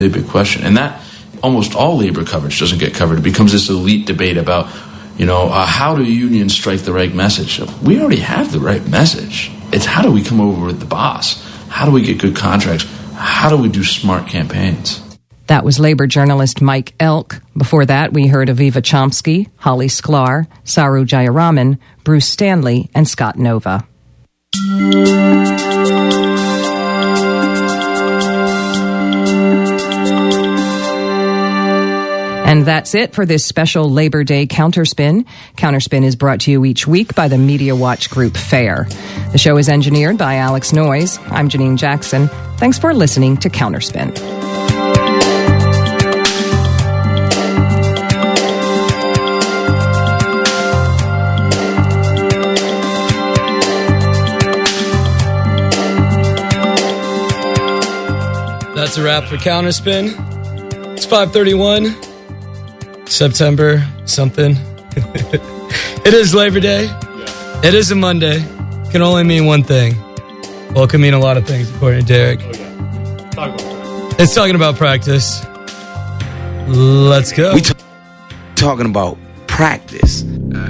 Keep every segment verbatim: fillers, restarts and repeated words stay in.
big question. And that almost all labor coverage doesn't get covered. It becomes this elite debate about, you know, uh, how do unions strike the right message? We already have the right message. It's how do we come over with the boss? How do we get good contracts? How do we do smart campaigns? That was labor journalist Mike Elk. Before that, we heard Aviva Chomsky, Holly Sklar, Saru Jayaraman, Bruce Stanley, and Scott Nova. And that's it for this special Labor Day Counterspin. Counterspin is brought to you each week by the Media Watch Group FAIR. The show is engineered by Alex Noyes. I'm Janine Jackson. Thanks for listening to Counterspin. That's a wrap for Counterspin. It's five thirty-one. September something. It is Labor Day. Yeah. It is a Monday. Can only mean one thing. Well, it can mean a lot of things, according to Derek. Oh, yeah. Talk about practice. It's talking about practice. Let's go. We t- talking about practice.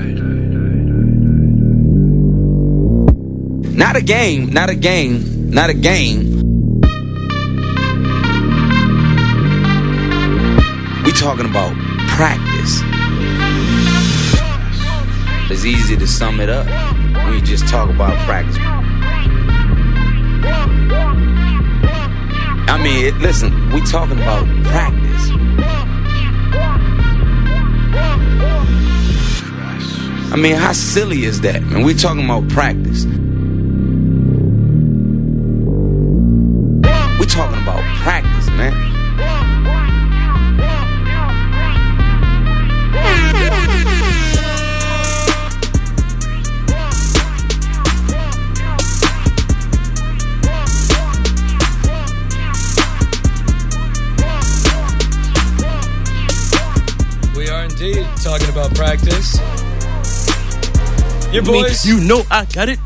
Not a game. Not a game. Not a game. We talking about practice. It's easy to sum it up when you just talk about practice. I mean, it, listen, we talking about practice. I mean, how silly is that, man? We talking about practice. We talking about practice, man. Talking about practice. Your boys. You know I got it.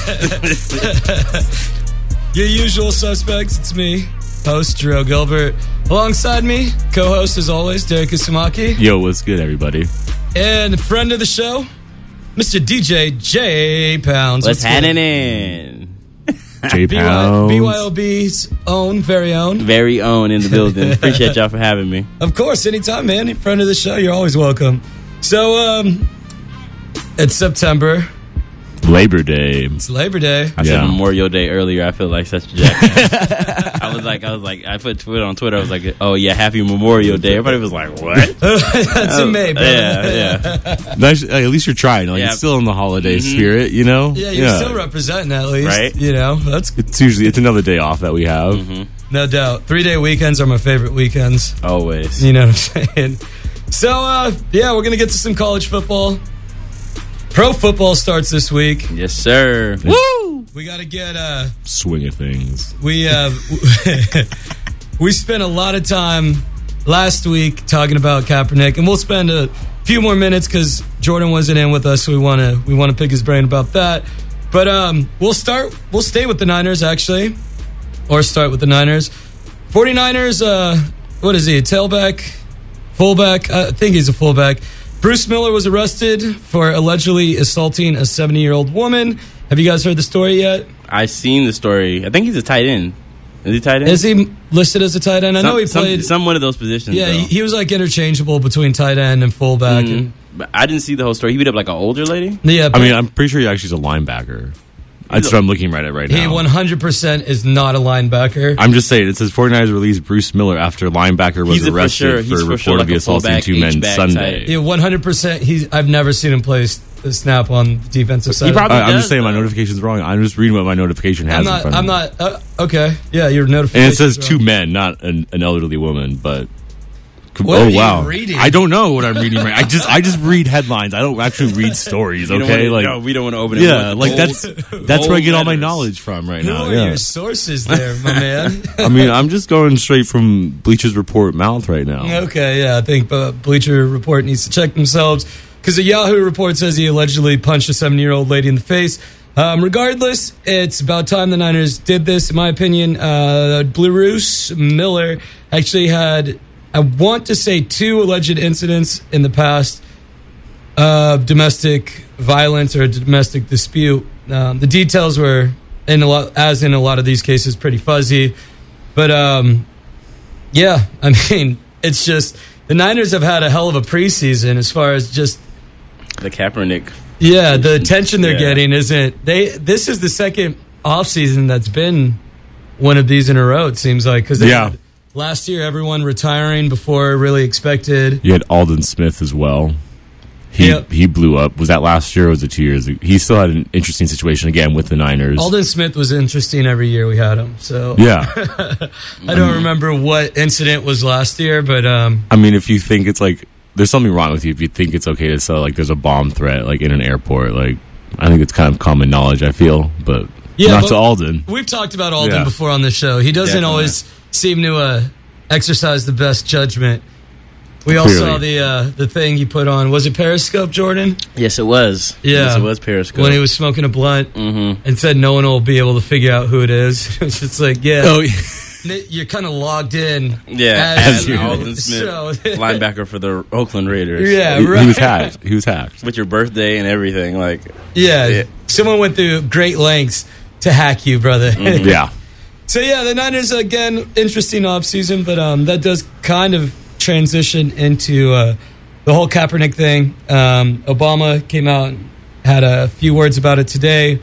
Your usual suspects. It's me, host Jarrell Gilbert. Alongside me, co-host as always, Derek Isumaki. Yo, what's good, everybody? And friend of the show, Mister D J J Pounds. What's, what's happening? J Pounds. B Y O B's own, very own. Very own in the building. Appreciate y'all for having me. Of course, anytime, man. Friend of the show, you're always welcome. So, um, it's September. Labor Day. It's Labor Day. I yeah. said Memorial Day earlier. I feel like such a jackass. I was like, I was like, I put Twitter on Twitter. I was like, oh yeah, Happy Memorial Day. Everybody was like, what? That's in May, bro. Yeah, yeah. Nice, at least you're trying. Like, yeah. It's still in the holiday mm-hmm. spirit, you know. Yeah, you're yeah. still representing at least, right? You know, that's. It's usually it's another day off that we have. Mm-hmm. No doubt. Three day weekends are my favorite weekends. Always. You know what I'm saying? So, uh, yeah, we're gonna get to some college football. Pro football starts this week. Yes, sir. Woo! We got to get uh, swing of things. We uh, we spent a lot of time last week talking about Kaepernick, and we'll spend a few more minutes because Jordan wasn't in with us, so we want to we want to pick his brain about that. But um, we'll start. We'll stay with the Niners actually, or start with the Niners. 49ers. Uh, what is he? A tailback, fullback? I think he's a fullback. Bruce Miller was arrested for allegedly assaulting a seventy-year-old woman. Have you guys heard the story yet? I've seen the story. I think he's a tight end. Is he tight end? Is he listed as a tight end? I some, know he played... Some, some one of those positions, Yeah, he, he was like interchangeable between tight end and fullback. Mm-hmm. And, but I didn't see the whole story. He beat up like an older lady? Yeah. I mean, I'm pretty sure he actually is a linebacker. That's what I'm looking right at right now. He one hundred percent is not a linebacker. I'm just saying, it says 49ers released Bruce Miller after linebacker was He's arrested for, sure, for, for reportedly sure like assaulting two men Sunday. Yeah, one hundred percent. He's, I've never seen him play a snap on the defensive side. He probably I, I'm does, just saying though. my notification's wrong. I'm just reading what my notification has I'm not, in front of I'm me. not, uh, okay. Yeah, your notification. And it says two men, not an, an elderly woman, but... What oh are you wow! reading? I don't know what I'm reading. Right, I just I just read headlines. I don't actually read stories. You Okay, wanna, like no, we don't want to open it. yeah, with like old, that's that's where I get all my letters. knowledge from right Who now. are Yeah, your sources there, my man? I mean, I'm just going straight from Bleacher's Report mouth right now. Okay, yeah, I think uh, Bleacher Report needs to check themselves because a Yahoo report says he allegedly punched a seventy-year-old lady in the face. Um, regardless, it's about time the Niners did this, in my opinion. Uh, Bruce Miller actually had, I want to say, two alleged incidents in the past of domestic violence or domestic dispute. Um, the details were, in a lot, as in a lot of these cases, pretty fuzzy. But, um, yeah, I mean, it's just, the Niners have had a hell of a preseason as far as just The Kaepernick. Yeah, the attention they're Yeah. getting isn't they. This is the second offseason that's been one of these in a row. It seems like because Yeah. last year everyone retiring before really expected. You had Alden Smith as well. He Yep. he blew up. Was that last year or was it two years ago? He still had an interesting situation again with the Niners. Alden Smith was interesting every year we had him. So Yeah. I don't remember what incident was last year, but um, I mean, if you think it's like, there's something wrong with you if you think it's okay to sell, like, there's a bomb threat, like, in an airport. Like, I think it's kind of common knowledge, I feel, but Yeah, not but to Alden. we've talked about Alden Yeah. before on the show. He doesn't Definitely. always seem to uh, exercise the best judgment. We all Clearly. saw the uh, the thing he put on. Was it Periscope, Jordan? Yes, it was. Yeah. Yes, it was Periscope. When he was smoking a blunt Mm-hmm. and said no one will be able to figure out who it is. It's just like, yeah, Oh, yeah. you're kind of logged in. Yeah, as as you. Alden Smith, So- linebacker for the Oakland Raiders. Yeah, He, right. he was hacked. He was hacked. With your birthday and everything. Like, Yeah, Yeah. someone went through great lengths to hack you, brother. Yeah. So, yeah, the Niners, again, interesting offseason, but um, that does kind of transition into uh, the whole Kaepernick thing. Um, Obama came out and had a few words about it today.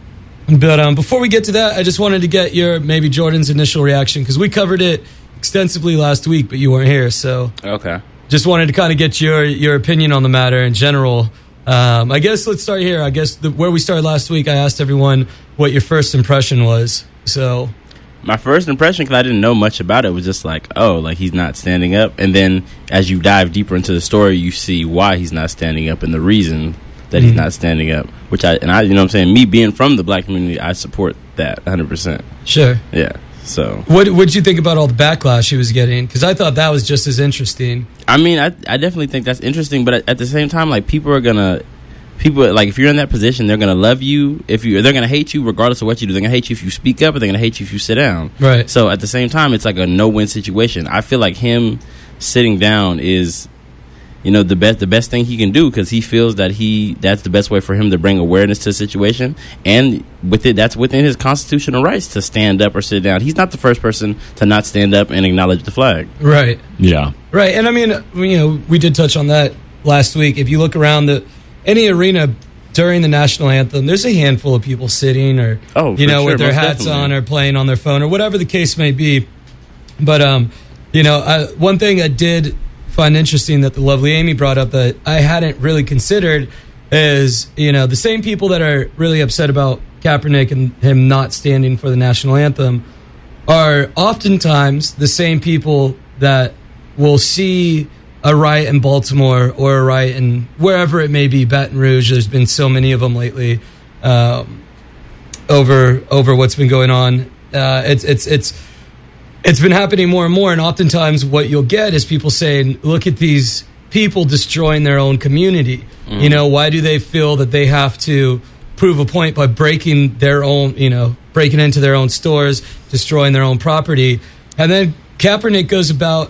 But um, before we get to that, I just wanted to get your, maybe Jordan's initial reaction, because we covered it extensively last week, but you weren't here. So okay. just wanted to kind of get your, your opinion on the matter in general. Um, I guess let's start here. I guess the, where we started last week, I asked everyone what your first impression was. So, My first impression, because I didn't know much about it, was just like, oh, like he's not standing up. And then as you dive deeper into the story, you see why he's not standing up and the reason that he's Mhm. not standing up. Which I, and I, you know what I'm saying? Me being from the black community, I support that one hundred percent. sure. Yeah. So, What what did you think about all the backlash he was getting? Because I thought that was just as interesting. I mean, I, I definitely think that's interesting. But at, at the same time, like, people are going to, people, like, if you're in that position, they're going to love you. If you, they're going to hate you regardless of what you do. They're going to hate you if you speak up, or they're going to hate you if you sit down. Right. So at the same time, it's like a no-win situation. I feel like him sitting down is, you know, the best the best thing he can do, because he feels that he that's the best way for him to bring awareness to the situation, and with it, that's within his constitutional rights to stand up or sit down. He's not the first person to not stand up and acknowledge the flag. Right. Yeah. Right. And I mean, you know, we did touch on that last week. If you look around the any arena during the national anthem, there's a handful of people sitting or, Oh, you for know, sure, with their most hats definitely. on or playing on their phone or whatever the case may be. But, um, you know, I, one thing I did find interesting that the lovely Amy brought up that I hadn't really considered is, you know, the same people that are really upset about Kaepernick and him not standing for the national anthem are oftentimes the same people that will see a riot in Baltimore or a riot in wherever it may be, Baton Rouge. There's been so many of them lately um, over over what's been going on. Uh, it's it's it's it's been happening more and more, and oftentimes what you'll get is people saying, "Look at these people destroying their own community. Mm. You know, why do they feel that they have to prove a point by breaking their own, you know, breaking into their own stores, destroying their own property?" And then Kaepernick goes about,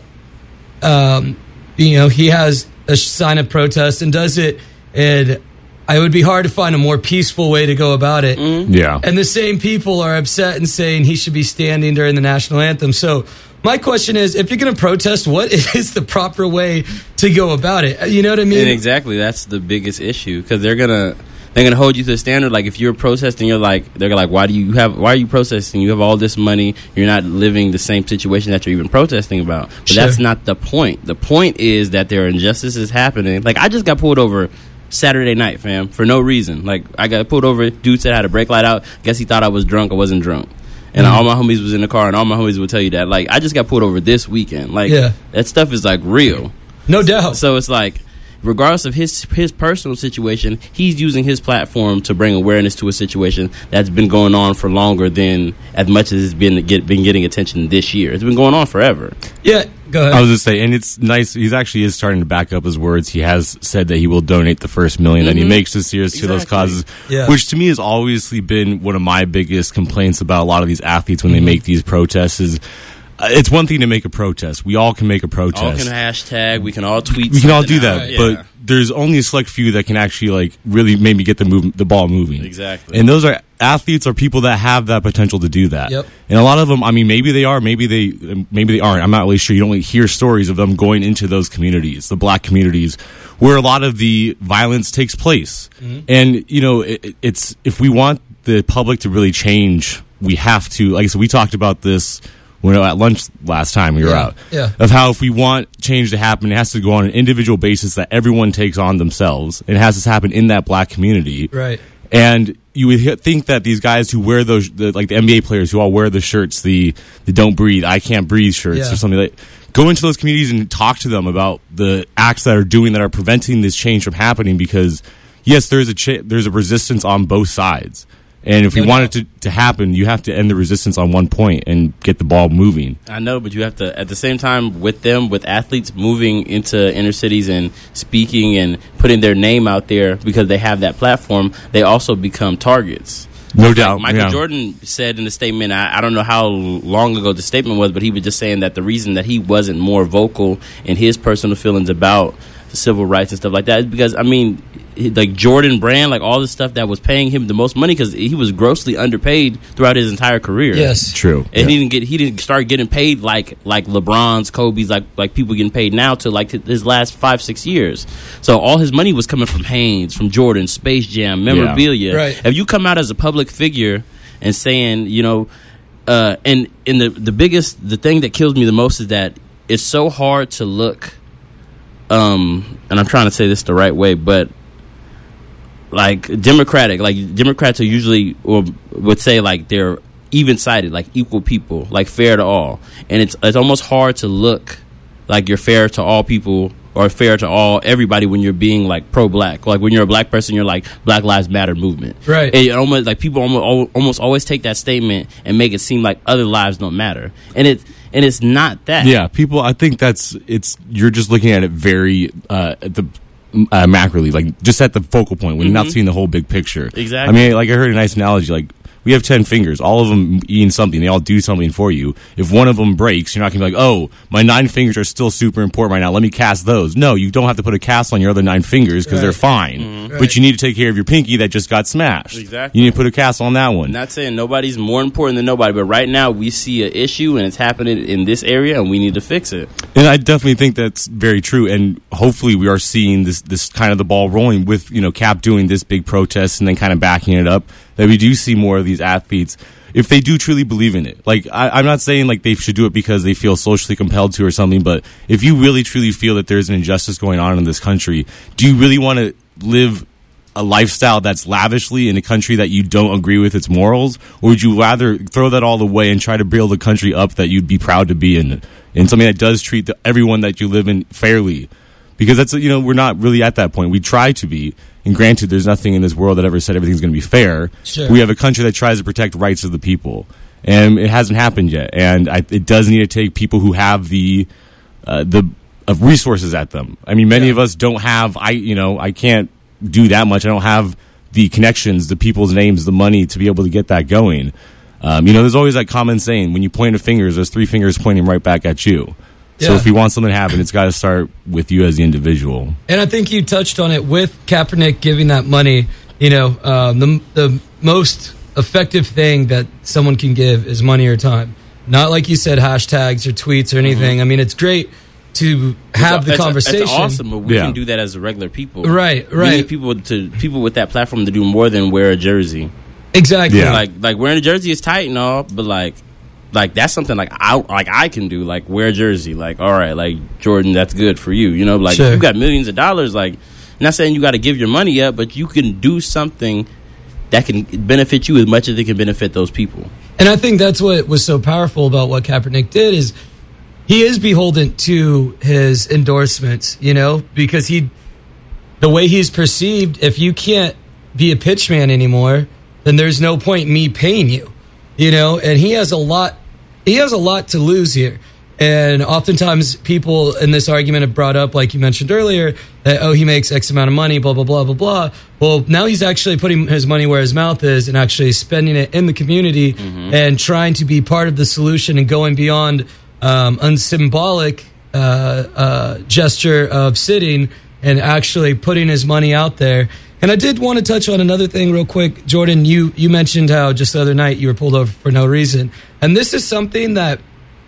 um, you know, he has a sign of protest and does it, and it would be hard to find a more peaceful way to go about it. Mm. Yeah. And the same people are upset and saying he should be standing during the national anthem. So my question is, if you're going to protest, what is the proper way to go about it? You know what I mean? And exactly, that's the biggest issue, because they're gonna they're gonna hold you to the standard. Like, if you're protesting, you're like, they're like, why do you have why are you protesting? You have all this money, you're not living the same situation that you're even protesting about. But Sure. that's not the point. The point is that there are injustices happening. Like, I just got pulled over Saturday night, fam, for no reason. Like, I got pulled over. Dude said I had a brake light out. Guess he thought I was drunk. I wasn't drunk. And Mm-hmm. all my homies was in the car, and all my homies will tell you that. Like, I just got pulled over this weekend. Like, Yeah. that stuff is, like, real. No doubt. So it's like, regardless of his his personal situation, he's using his platform to bring awareness to a situation that's been going on for longer than as much as it's been get, been getting attention this year. It's been going on forever. Yeah, Go ahead. I was just saying, and it's nice. He's actually is starting to back up his words. He has said that he will donate the first million Mm-hmm. that he makes this year to those Exactly. causes, Yeah. which to me has obviously been one of my biggest complaints about a lot of these athletes when Mm-hmm. they make these protests. Is uh, it's one thing to make a protest. We all can make a protest. All can hashtag. We can all tweet. we can all something do that, out. Yeah. but there's only a select few that can actually like really maybe get the move the ball moving. Exactly. And those are athletes or people that have that potential to do that. Yep. And a lot of them, I mean, maybe they are, maybe they maybe they aren't. I'm not really sure. You don't really hear stories of them going into those communities, the black communities, where a lot of the violence takes place. Mm-hmm. And you know, it, it's if we want the public to really change, we have to. Like I said, we talked about this when we were at lunch last time we were Yeah, out. yeah. Of how if we want change to happen, it has to go on an individual basis that everyone takes on themselves. It has to happen in that black community. Right. And you would h- think that these guys who wear those, the, like the N B A players who all wear the shirts, the, the "Don't Breathe, I Can't Breathe" shirts Yeah. or something like, go into those communities and talk to them about the acts that are doing that are preventing this change from happening. Because yes, there's a cha- there's a resistance on both sides. And if we No want it to, to happen, you have to end the resistance on one point and get the ball moving. I know, but you have to, at the same time, with them, with athletes moving into inner cities and speaking and putting their name out there because they have that platform, they also become targets. No Like doubt. Michael yeah. Jordan said in the statement, I, I don't know how long ago the statement was, but he was just saying that the reason that he wasn't more vocal in his personal feelings about the civil rights and stuff like that is because, I mean, he- like Jordan Brand, like all the stuff that was paying him the most money because he was grossly underpaid throughout his entire career. Yes. True. And Yeah. he didn't get he didn't start getting paid like like LeBron's, Kobe's, like like people getting paid now to like his last five six years. So all his money was coming from Hanes, from Jordan, Space Jam, memorabilia. Right. If you come out as a public figure and saying, you know, uh, and and the the biggest the thing that kills me the most is that it's so hard to look. Um, and I'm trying to say this the right way, but like Democratic, like Democrats are usually or would say like they're even sided, like equal people, like fair to all, and it's it's almost hard to look like you're fair to all people or fair to all everybody when you're being like pro black. Like when you're a black person, you're like Black Lives Matter movement, Right. And it almost like people almost almost always take that statement and make it seem like other lives don't matter, and it and it's not that. Yeah, people. I think that's it's. You're just looking at it very uh, at the uh, macroly, like just at the focal point when you're not seeing the whole big picture. Exactly. I mean, like I heard a nice analogy. Like we have ten fingers, all of them eating something. They all do something for you. If one of them breaks, you're not gonna be like, oh, my nine fingers are still super important right now. Let me cast those. No, you don't have to put a cast on your other nine fingers because Right. they're fine. Mm-hmm. Right. But you need to take care of your pinky that just got smashed. Exactly. You need to put a cast on that one. Not saying nobody's more important than nobody, but right now we see an issue and it's happening in this area and we need to fix it. And I definitely think that's very true. And hopefully we are seeing this, this kind of the ball rolling with, you know, Cap doing this big protest and then kind of backing it up, that we do see more of these athletes if they do truly believe in it. Like, I, I'm not saying like they should do it because they feel socially compelled to or something, but if you really truly feel that there's an injustice going on in this country, do you really want to live a lifestyle that's lavishly in a country that you don't agree with its morals? Or would you rather throw that all away and try to build a country up that you'd be proud to be in, in something that does treat the, everyone that you live in fairly? Because that's, you know, we're not really at that point. We try to be. And granted, there's nothing in this world that ever said everything's going to be fair. Sure. We have a country that tries to protect rights of the people. And it hasn't happened yet. And I, it does need to take people who have the uh, the uh, resources at them. I mean, many Yeah. of us don't have, I you know, I can't do that much. I don't have the connections, the people's names, the money to be able to get that going. Um, you know, there's always that common saying, when you point a fingers, there's three fingers pointing right back at you. So Yeah. if you want something to happen, it's got to start with you as the individual. And I think you touched on it with Kaepernick giving that money. You know, um, the the most effective thing that someone can give is money or time. Not like you said, hashtags or tweets or anything. I mean, it's great to have the It's- conversation. It's awesome, but we Yeah. can do that as regular people. Right, We right. need people to people with that platform to do more than wear a jersey. Exactly. Yeah. Like like wearing a jersey is tight and all, but like like that's something like I like I can do. Like wear a jersey. Like all right, like Jordan, that's good for you. You know, like Sure. you got millions of dollars. Like not saying you got to give your money up, but you can do something that can benefit you as much as it can benefit those people. And I think that's what was so powerful about what Kaepernick did is he is beholden to his endorsements, you know, because he, the way he's perceived, if you can't be a pitchman anymore, then there's no point in me paying you, you know, and he has a lot, he has a lot to lose here. And oftentimes people in this argument have brought up, like you mentioned earlier, that, oh, he makes X amount of money, blah, blah, blah, blah, blah. Well, now he's actually putting his money where his mouth is and actually spending it in the community mm-hmm. and trying to be part of the solution and going beyond um, unsymbolic uh, uh, gesture of sitting and actually putting his money out there. And I did want to touch on another thing real quick. Jordan, you, you mentioned how just the other night you were pulled over for no reason. And this is something that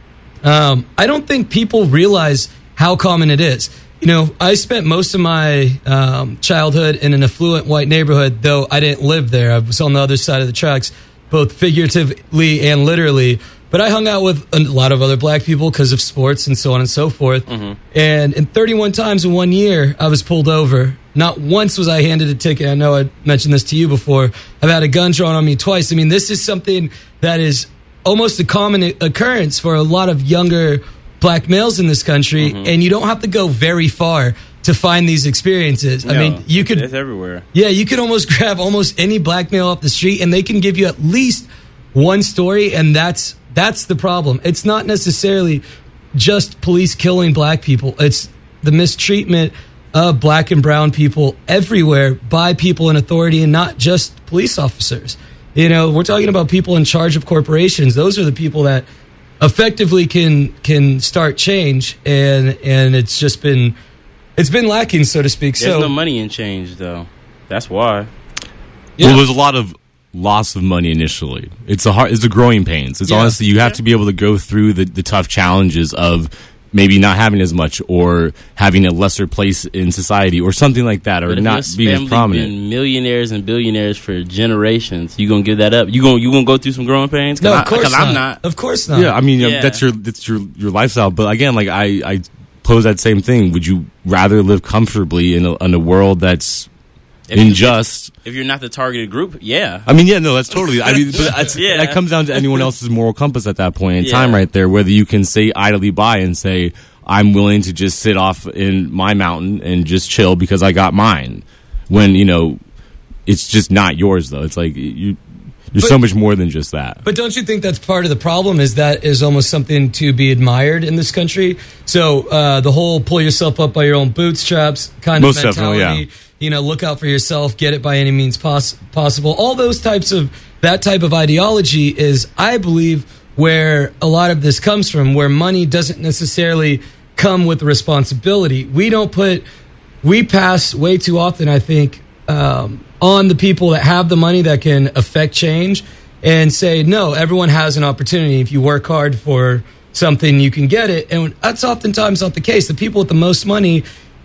Um, I don't think people realize how common it is. You know, I spent most of my um, childhood in an affluent white neighborhood, though I didn't live there. I was on the other side of the tracks, both figuratively and literally. But I hung out with a lot of other black people because of sports and so on and so forth. Mm-hmm. And in thirty-one times in one year, I was pulled over. Not once was I handed a ticket. I know I mentioned this to you before. I've had a gun drawn on me twice. I mean, this is something that is almost a common occurrence for a lot of younger black males in this country, mm-hmm. and you don't have to go very far to find these experiences. No, I mean, you could it's everywhere. Yeah, you could almost grab almost any black male off the street, and they can give you at least one story, and that's that's the problem. It's not necessarily just police killing black people; it's the mistreatment of black and brown people everywhere by people in authority, and not just police officers. You know, we're talking about people in charge of corporations. Those are the people that effectively can can start change, and and it's just been it's been lacking, so to speak. There's so, no money in change, though. That's why. Yeah. Well, there's a lot of loss of money initially. It's a hard, it's the growing pains. It's yeah. honestly you have yeah. to be able to go through the, the tough challenges of maybe not having as much, or having a lesser place in society, or something like that, or not being as prominent. Been millionaires and billionaires for generations. You gonna give that up? You gonna you gonna go through some growing pains? No, of course I, not. I'm not. Of course not. Yeah, I mean yeah. that's your that's your your lifestyle. But again, like I I pose that same thing. Would you rather live comfortably in a, in a world that's If unjust? You, if you're not the targeted group, yeah. I mean, yeah, no, that's totally. I mean, but that's, yeah. that comes down to anyone else's moral compass at that point in yeah. time, right there. Whether you can say idly by and say, I'm willing to just sit off in my mountain and just chill because I got mine. When, you know, it's just not yours, though. It's like you, you're but, so much more than just that. But don't you think that's part of the problem, is that is almost something to be admired in this country? So uh, the whole pull yourself up by your own bootstraps kind Most of mentality. Definitely, yeah. You know, look out for yourself, get it by any means pos- possible. All those types of, that type of ideology is, I believe, where a lot of this comes from, where money doesn't necessarily come with responsibility. We don't put, we pass way too often, I think, um, on the people that have the money that can affect change, and say, no, everyone has an opportunity. If you work hard for something, you can get it. And that's oftentimes not the case. The people with the most money,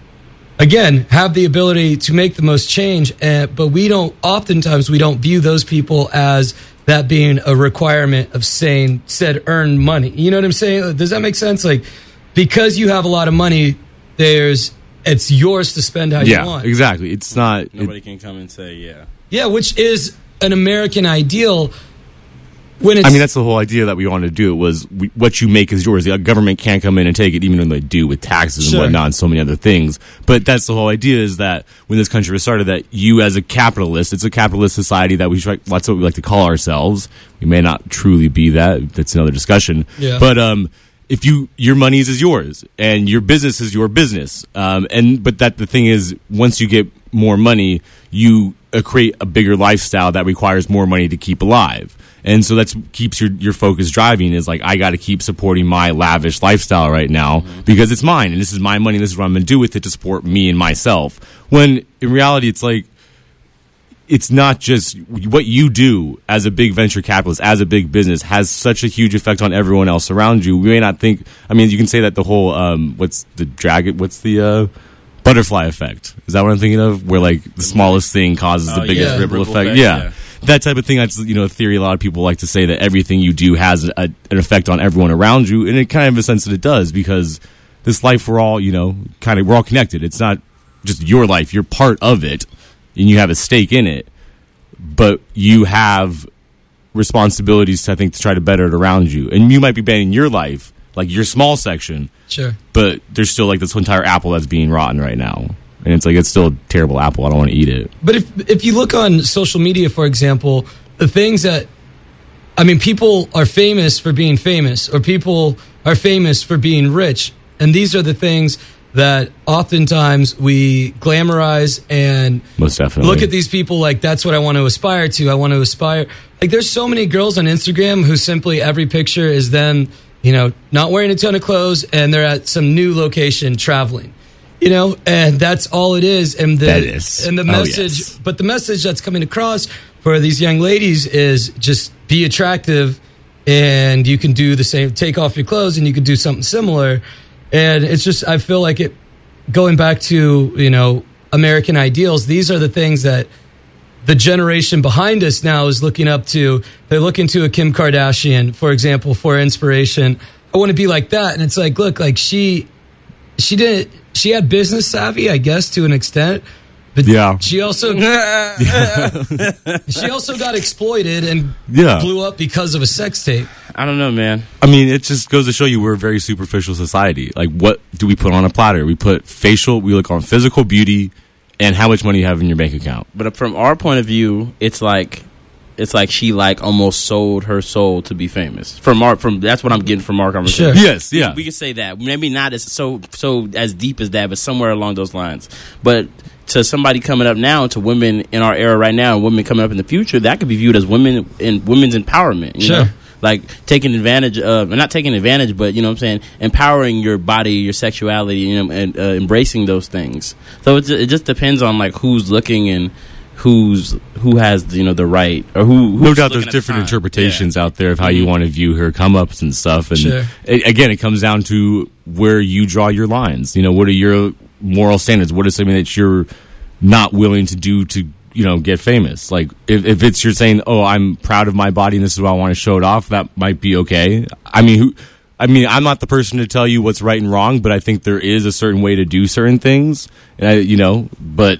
again, have the ability to make the most change, uh, but we don't, oftentimes we don't view those people as that being a requirement of saying, said earned money. You know what I'm saying? Does that make sense? Like, because you have a lot of money, there's, it's yours to spend how yeah, you want. Yeah, exactly. It's not... Nobody it, can come and say, yeah. Yeah, which is an American ideal. When it's, I mean, that's the whole idea that we wanted to do. It was we, what you make is yours. The government can't come in and take it, even when they do with taxes sure. and whatnot and so many other things. But that's the whole idea, is that when this country was started, that you as a capitalist, it's a capitalist society that we try, that's what we like to call ourselves. We may not truly be that. That's another discussion. Yeah. But um, if you your money is yours and your business is your business, um, and but that the thing is, once you get more money, you uh, create a bigger lifestyle that requires more money to keep alive. And so that keeps your, your focus driving, is like, I got to keep supporting my lavish lifestyle right now mm-hmm. because it's mine and this is my money. This is what I'm going to do with it to support me and myself. When in reality, it's like, it's not just what you do as a big venture capitalist, as a big business, has such a huge effect on everyone else around you. We may not think, I mean, you can say that the whole, um, what's the dragon, what's the, uh, butterfly effect. Is that what I'm thinking of? Where like the smallest thing causes oh, the biggest yeah. ripple, ripple effect. effect Yeah. yeah. That type of thing. That's, you know, a theory a lot of people like to say, that everything you do has a, an effect on everyone around you. And it kind of, in a sense, that it does, because this life, we're all, you know, kind of, we're all connected. It's not just your life. You're part of it and you have a stake in it, but you have responsibilities to, I think, to try to better it around you. And you might be betting your life, like your small section. Sure. But there's still like this entire apple that's being rotten right now. And it's like, it's still a terrible apple. I don't want to eat it. But if if you look on social media, for example, the things that, I mean, people are famous for being famous, or people are famous for being rich. And these are the things that oftentimes we glamorize and most definitely look at these people like, that's what I want to aspire to. I want to aspire. Like, there's so many girls on Instagram who simply every picture is them, you know, not wearing a ton of clothes and they're at some new location traveling, you know, and that's all it is. And the, that is. and the Oh, message, yes. but the message that's coming across for these young ladies is just be attractive and you can do the same, take off your clothes and you can do something similar. And it's just, I feel like it, going back to, you know, American ideals, these are the things that the generation behind us now is looking up to. They're looking to a Kim Kardashian, for example, for inspiration. I want to be like that. And it's like, look, like she, she didn't, she had business savvy, I guess, to an extent. But Yeah. she also, she also got exploited and Yeah. blew up because of a sex tape. I don't know, man. I mean, it just goes to show you we're a very superficial society. Like, what do we put on a platter? We put facial, we look on physical beauty, and how much money you have in your bank account. But from our point of view, it's like it's like she like almost sold her soul to be famous. From our from that's what I'm getting from our conversation. Sure. Yes, yeah. We could say that. Maybe not as so so as deep as that, but somewhere along those lines. But to somebody coming up now, to women in our era right now, and women coming up in the future, that could be viewed as women in women's empowerment. You Sure. know? Like taking advantage of, not taking advantage, but, you know what I'm saying, empowering your body, your sexuality, you know, and uh, embracing those things. So it, it just depends on like who's looking and who's who has, you know, the right, or who. Who's No doubt looking there's at the different time. interpretations Yeah. out there of how you want to view her come ups and stuff. And Sure. a- again, it comes down to where you draw your lines. You know, what are your moral standards? What is something that you're not willing to do to, you know, get famous? Like, if, if it's you're saying, oh, I'm proud of my body and this is why I want to show it off, that might be okay. I mean, who, I mean, I'm not the person to tell you what's right and wrong, but I think there is a certain way to do certain things, and I, you know, but,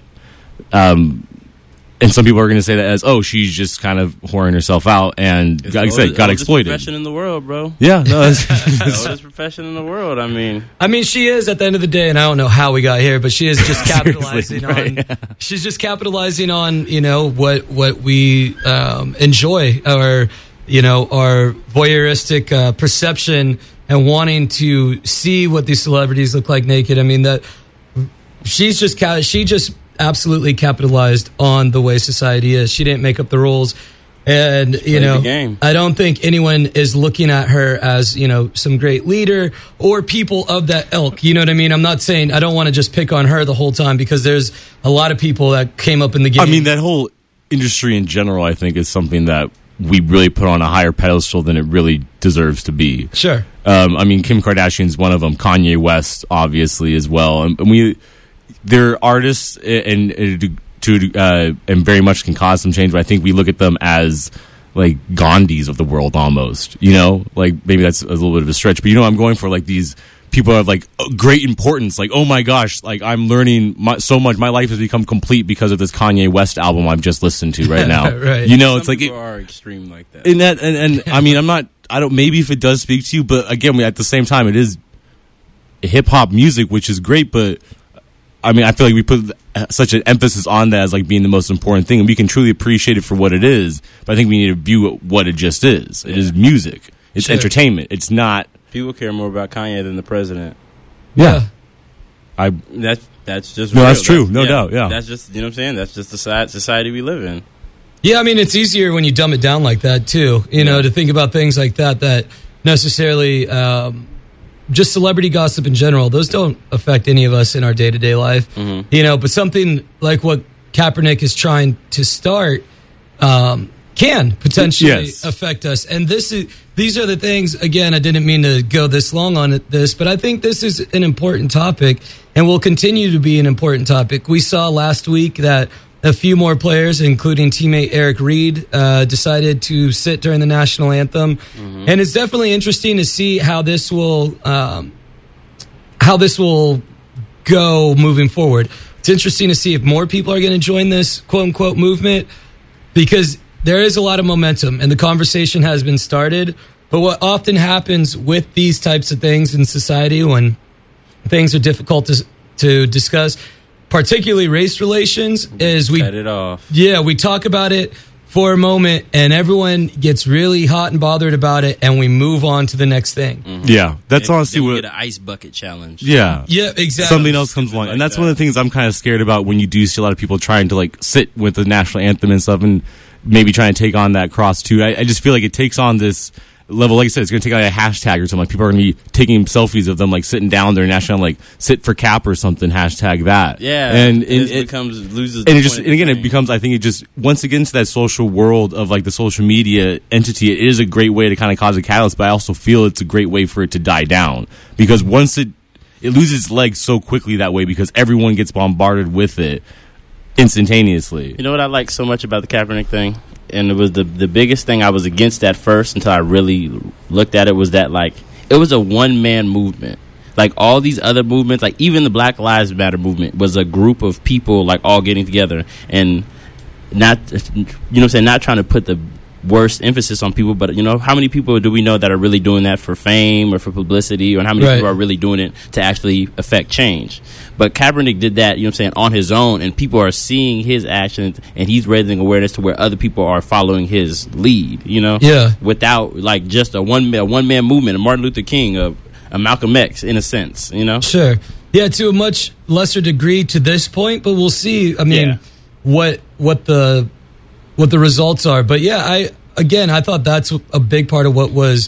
um, and some people are going to say that as, oh, she's just kind of whoring herself out and, It's like I the said, oldest- got oldest exploited. profession in the world, bro. Yeah, no, that's, The oldest profession in the world. I mean, I mean, she is at the end of the day, and I don't know how we got here, but she is just capitalizing Seriously, on. She's just capitalizing on, you know, what what we um, enjoy, or you know, our voyeuristic uh, perception and wanting to see what these celebrities look like naked. I mean, that she's just ca- she just absolutely capitalized on the way society is. She didn't make up the rules. And, you played know, the game. I don't think anyone is looking at her as, you know, some great leader or people of that ilk. You know what I mean? I'm not saying I don't want to just pick on her the whole time, because there's a lot of people that came up in the game. I mean, that whole industry in general, I think, is something that we really put on a higher pedestal than it really deserves to be. Sure. Um, I mean, Kim Kardashian's one of them. Kanye West, obviously, as well. And, and we, they're artists, and, and to uh, and very much can cause some change. But I think we look at them as like Gandhis of the world, almost. You know, like maybe that's a little bit of a stretch, but you know, what I'm going for like these people have like great importance. Like, oh my gosh, like I'm learning my, so much. My life has become complete because of this Kanye West album I've just listened to right now. Right. You know, some it's like people it, are extreme like that. and that, and, and I mean, I'm not. I don't. Maybe if it does speak to you, but again, at the same time, it is hip hop music, which is great. But I mean, I feel like we put such an emphasis on that as like being the most important thing, and we can truly appreciate it for what it is. But I think we need to view it what it just is. It is music. It's Sure. entertainment. It's not. People care more about Kanye than the president. Yeah. I. That's that's just No, real. that's true. No doubt, yeah. That's just, you know what I'm saying. That's just the sci- society we live in. Yeah, I mean, it's easier when you dumb it down like that, too. You know, to think about things like that, that necessarily, um, just celebrity gossip in general, those don't affect any of us in our day-to-day life. Mm-hmm. You know, but something like what Kaepernick is trying to start um, can potentially Yes. affect us. And this is these are the things, again, I didn't mean to go this long on it, this, but I think this is an important topic and will continue to be an important topic. We saw last week that a few more players, including teammate Eric Reed, uh, decided to sit during the national anthem. Mm-hmm. And it's definitely interesting to see how this will um, how this will go moving forward. It's interesting to see if more people are going to join this quote-unquote movement, because there is a lot of momentum and the conversation has been started. But what often happens with these types of things in society, when things are difficult to, to discuss, particularly race relations, is we Cut it off. yeah, we talk about it for a moment, and everyone gets really hot and bothered about it, and we move on to the next thing. Mm-hmm. Yeah, that's Then- honestly then we what. get an ice bucket challenge. Yeah, Yeah, exactly. something else comes along, like and that's that. one of the things I'm kind of scared about when you do see a lot of people trying to like sit with the national anthem and stuff, and maybe trying to take on that cross too. I, I just feel like it takes on this level. Like I said, it's going to take on a hashtag or something. Like people are going to be taking selfies of them, like sitting down there, national, like sit for Cap or something. Hashtag that. Yeah, and, it, and it it becomes loses. and the it just point and of the again it thing. becomes I think it just once again to that social world of like the social media entity. It is a great way to kind of cause a catalyst, but I also feel it's a great way for it to die down, because once it it loses its legs so quickly that way, because everyone gets bombarded with it instantaneously. You know what I like so much about the Kaepernick thing? And it was the the biggest thing I was against at first until I really looked at it, was that like it was a one man movement. Like all these other movements, like even the Black Lives Matter movement was a group of people like all getting together and not, you know what I'm saying, not trying to put the worst emphasis on people, but you know, how many people do we know that are really doing that for fame or for publicity, or how many Right. people are really doing it to actually affect change? But Kaepernick did that, you know what I'm saying, on his own, and people are seeing his actions, and he's raising awareness to where other people are following his lead, you know? Yeah. Without like just a one a one man movement, a Martin Luther King, a, a Malcolm X, in a sense, you know? Sure. Yeah, to a much lesser degree to this point, but we'll see. I mean, Yeah. what what the what the results are. But yeah, I again, I thought that's a big part of what was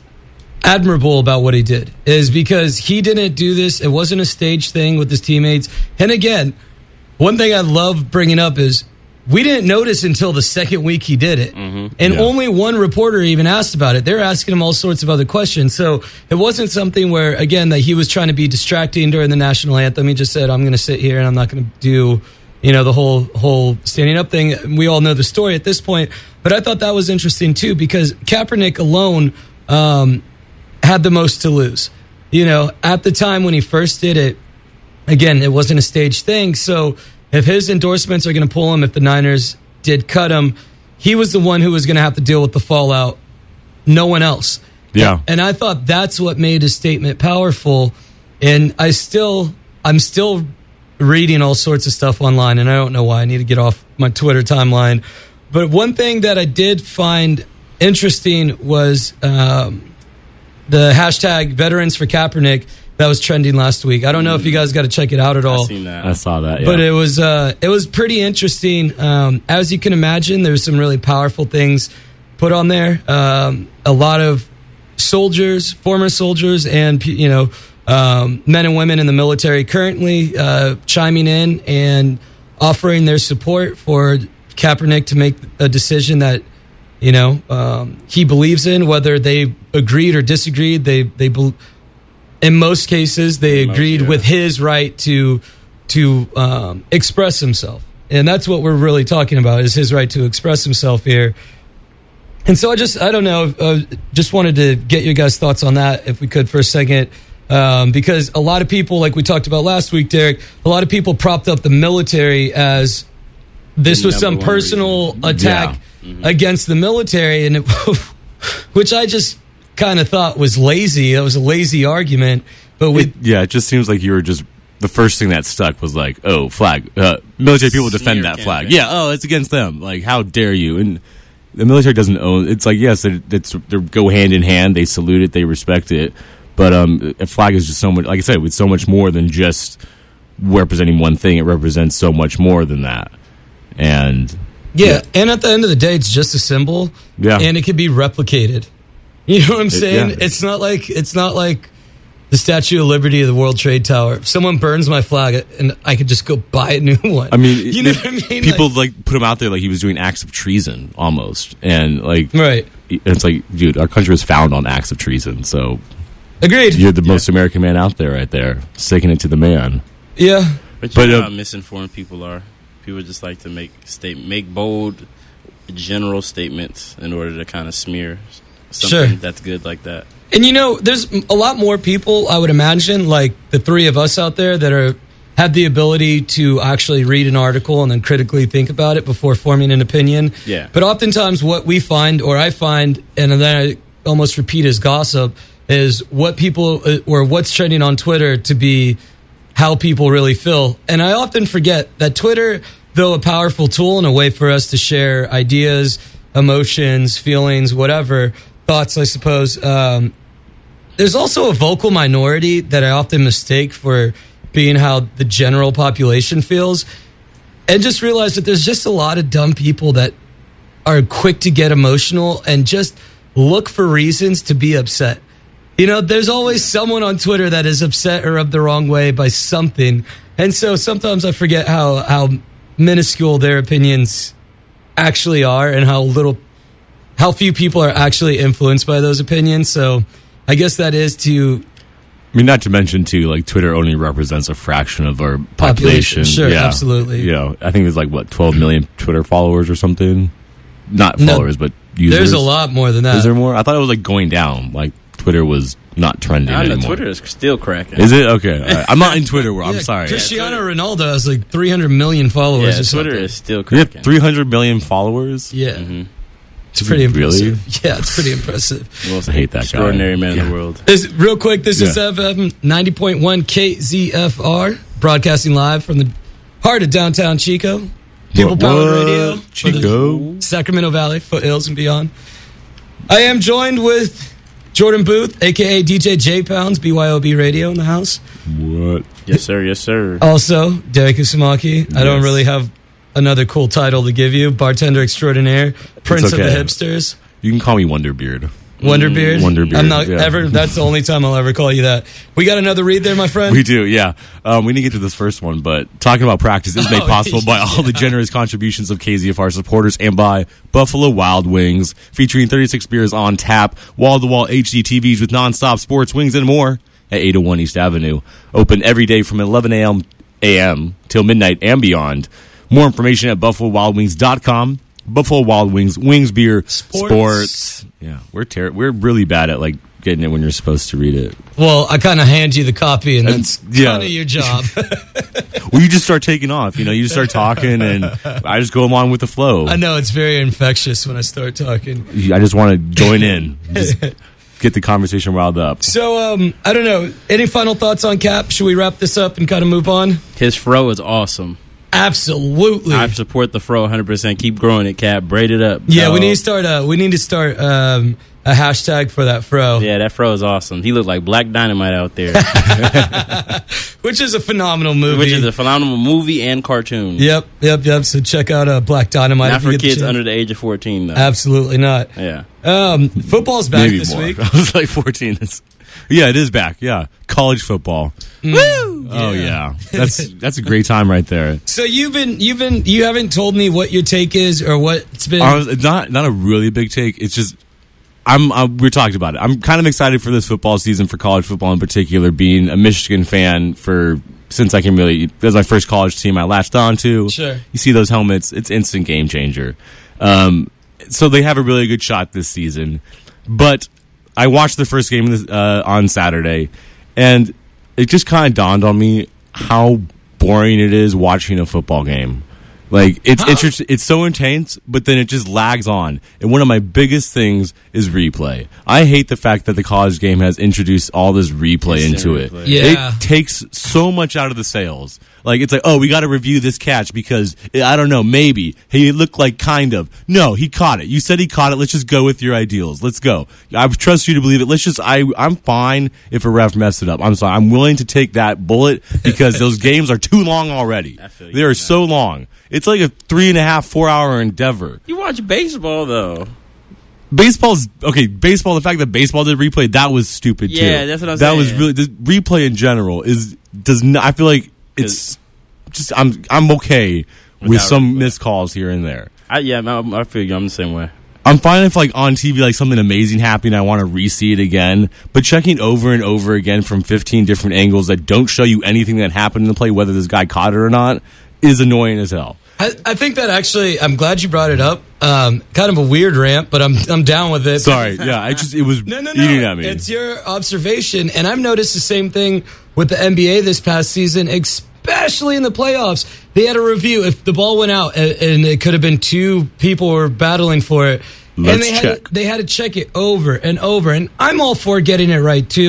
admirable about what he did, is because he didn't do this. It wasn't a stage thing with his teammates. And again, one thing I love bringing up is we didn't notice until the second week he did it. Mm-hmm. And Yeah. only one reporter even asked about it. They're asking him all sorts of other questions. So it wasn't something where, again, that he was trying to be distracting during the national anthem. He just said, I'm going to sit here and I'm not going to do, you know, the whole whole standing up thing. We all know the story at this point. But I thought that was interesting, too, because Kaepernick alone um, had the most to lose. You know, at the time when he first did it, again, it wasn't a staged thing. So if his endorsements are going to pull him, if the Niners did cut him, he was the one who was going to have to deal with the fallout. No one else. Yeah. And I thought that's what made his statement powerful. And I still, I'm still reading all sorts of stuff online, and I don't know why. I need to get off my Twitter timeline. But one thing that I did find interesting was um, the hashtag Veterans for Kaepernick that was trending last week. I don't know if you guys got to check it out at all. I've seen that. I saw that, yeah. But it was uh, it was pretty interesting. Um, as you can imagine, there's some really powerful things put on there. Um, a lot of soldiers, former soldiers, and you know, um, men and women in the military currently uh, chiming in and offering their support for Kaepernick to make a decision that you know um, he believes in, whether they agreed or disagreed. They they. Be- In most cases, they Most, agreed yeah. with his right to to um, express himself, and that's what we're really talking about: is his right to express himself here. And so, I just I don't know, uh, just wanted to get your guys' thoughts on that, if we could, for a second, um, because a lot of people, like we talked about last week, Derek, a lot of people propped up the military as this The was some number one personal reason. attack Yeah. Mhm. against the military, and it, which I just kind of thought was lazy. That was a lazy argument, but we It- yeah, it just seems like you were just the first thing that stuck was like, oh, flag. Uh, military people defend Smear that flag. campaign. Yeah, oh, it's against them. Like, how dare you? And the military doesn't own. It's like, yes, it, it's they go hand in hand. They salute it, they respect it, but um, a flag is just so much. Like I said, it's so much more than just representing one thing. It represents so much more than that. And yeah, and at the end of the day, it's just a symbol, Yeah. and it can be replicated. You know what I'm saying? yeah. It's not like it's not like the Statue of Liberty or the World Trade Tower. If someone burns my flag, and I could just go buy a new one. I mean, you know it- what I mean? people Like- like, put him out there like he was doing acts of treason almost, and like right? it's like, dude, our country was founded on acts of treason. So Agreed. you're the most American man out there, right there, sticking it to the man. Yeah, But you But, know uh, how misinformed people are. People just like to make state make bold, general statements in order to kind of smear something Sure. that's good like that. and you know, there's a lot more people, I would imagine, like the three of us out there, that are have the ability to actually read an article and then critically think about it before forming an opinion. Yeah. But oftentimes, what we find, or I find, and then I almost repeat as gossip, is what people uh, or what's trending on Twitter to be how people really feel. And I often forget that Twitter, though a powerful tool and a way for us to share ideas, emotions, feelings, whatever, thoughts, I suppose, um, there's also a vocal minority that I often mistake for being how the general population feels. And just realize that there's just a lot of dumb people that are quick to get emotional and just look for reasons to be upset. You know, there's always someone on Twitter that is upset or rubbed the wrong way by something. And so sometimes I forget how, how minuscule their opinions actually are and how little, how few people are actually influenced by those opinions. So I guess that is to... I mean, not to mention, too, like, Twitter only represents a fraction of our population. population sure, yeah. absolutely. You know, I think there's, like, what, twelve million Twitter followers or something? Not followers, no, but users. There's a lot more than that. Is there more? I thought it was, like, going down. Like, Twitter was not trending I know, anymore. Twitter is still cracking. Is it? Okay. Right. I'm not in Twitter world. yeah, I'm sorry. Cristiano yeah, Ronaldo has, like, three hundred million followers yeah, or Twitter something. is still cracking. You have three hundred million followers? Yeah. Mm-hmm. It's pretty impressive. Really? Yeah, it's pretty impressive. I hate that Extraordinary guy. man yeah. in the world. This, real quick, this yeah. is F M ninety point one K Z F R, broadcasting live from the heart of downtown Chico. People what, Power what? Radio. Chico. Sacramento Valley, foothills, and beyond. I am joined with Jordan Booth, a k a. D J J Pounds, B Y O B Radio in the house. What? Yes, sir. Yes, sir. Also, Derek Usumaki. I don't Yes. really have another cool title to give you. Bartender extraordinaire, Prince okay. of the Hipsters. You can call me Wonderbeard. Wonderbeard? Wonderbeard, I'm not yeah. ever, that's the only time I'll ever call you that. We got another read there, my friend? We do, yeah. Um, we didn't get to this first one, but talking about practice is made Oh, possible by yeah. all the generous contributions of K Z F R supporters and by Buffalo Wild Wings, featuring thirty-six beers on tap, wall-to-wall H D T Vs with nonstop sports, wings, and more at eight oh one East Avenue. Open every day from eleven a.m. a.m. till midnight and beyond. More information at buffalo wild wings dot com. Buffalo Wild Wings, wings, beer, Sports. sports. Yeah, we're ter- we're really bad at like getting it when you're supposed to read it. Well, I kind of hand you the copy, and that's yeah. kind of your job. Well, you just start taking off. You know, you just start talking, and I just go along with the flow. I know it's very infectious when I start talking. I just want to join in, just get the conversation riled up. So, um, I don't know. Any final thoughts on Cap? Should we wrap this up and kind of move on? His fro is awesome. Absolutely. I support the fro one hundred percent. Keep growing it, Cap. Braid it up. Yeah, dog. we need to start. Uh, we need to start um, a hashtag for that fro. Yeah, that fro is awesome. He looked like Black Dynamite out there, Which is a phenomenal movie. which is a phenomenal movie and cartoon. Yep, yep, yep. So check out uh, Black Dynamite. Not if you for get the kids chance. under the age of fourteen, though. Absolutely not. Yeah. Um, football's back Maybe this more. week. I was like fourteen. It's, yeah, it is back. Yeah, college football. Mm. Woo! Oh yeah, that's that's a great time right there. So you've been, you've been, you haven't told me what your take is or what's been. I was, it's not not a really big take. It's just I'm, I'm we're talking about it. I'm kind of excited for this football season for college football in particular. Being a Michigan fan for since I can really that was my first college team I latched on to. Sure. You see those helmets, it's instant game changer. Um, so they have a really good shot this season. But I watched the first game this, uh, on Saturday, and it just kind of dawned on me how boring it is watching a football game. Like it's Huh? interesting, it's so intense, but then it just lags on. And one of my biggest things is replay. I hate the fact that the college game has introduced all this replay into it. replay. Yeah. It takes so much out of the sales. Like it's like, oh, we got to review this catch because I don't know, maybe he looked like kind of. No, he caught it. You said he caught it. Let's just go with your ideals. Let's go. I trust you to believe it. Let's just. I I'm fine if a ref messed it up. I'm sorry. I'm willing to take that bullet because those games are too long already. I feel you They on are that. so long. It's like a three and a half, four hour endeavor. You watch baseball, though. Baseball's okay. Baseball. The fact that baseball did replay, that was stupid too. Yeah, that's what I'm That was saying. really the replay in general is does not. I feel like it's just I'm I'm okay with Without some replay. missed calls here and there. I, yeah, I, I feel you. I'm the same way. I'm fine if like on T V like something amazing happened. I want to re-see it again, but checking over and over again from fifteen different angles that don't show you anything that happened in the play, whether this guy caught it or not, is annoying as hell. I, I think that actually, I'm glad you brought it up. Um, kind of a weird rant, but I'm I'm down with it. Sorry, yeah, I just it was No, no, no. eating at me. It's your observation, and I've noticed the same thing with the N B A this past season, especially in the playoffs. They had a review if the ball went out, and, and it could have been two people were battling for it. and Let's they had check. To, they had to check it over and over, and I'm all for getting it right too.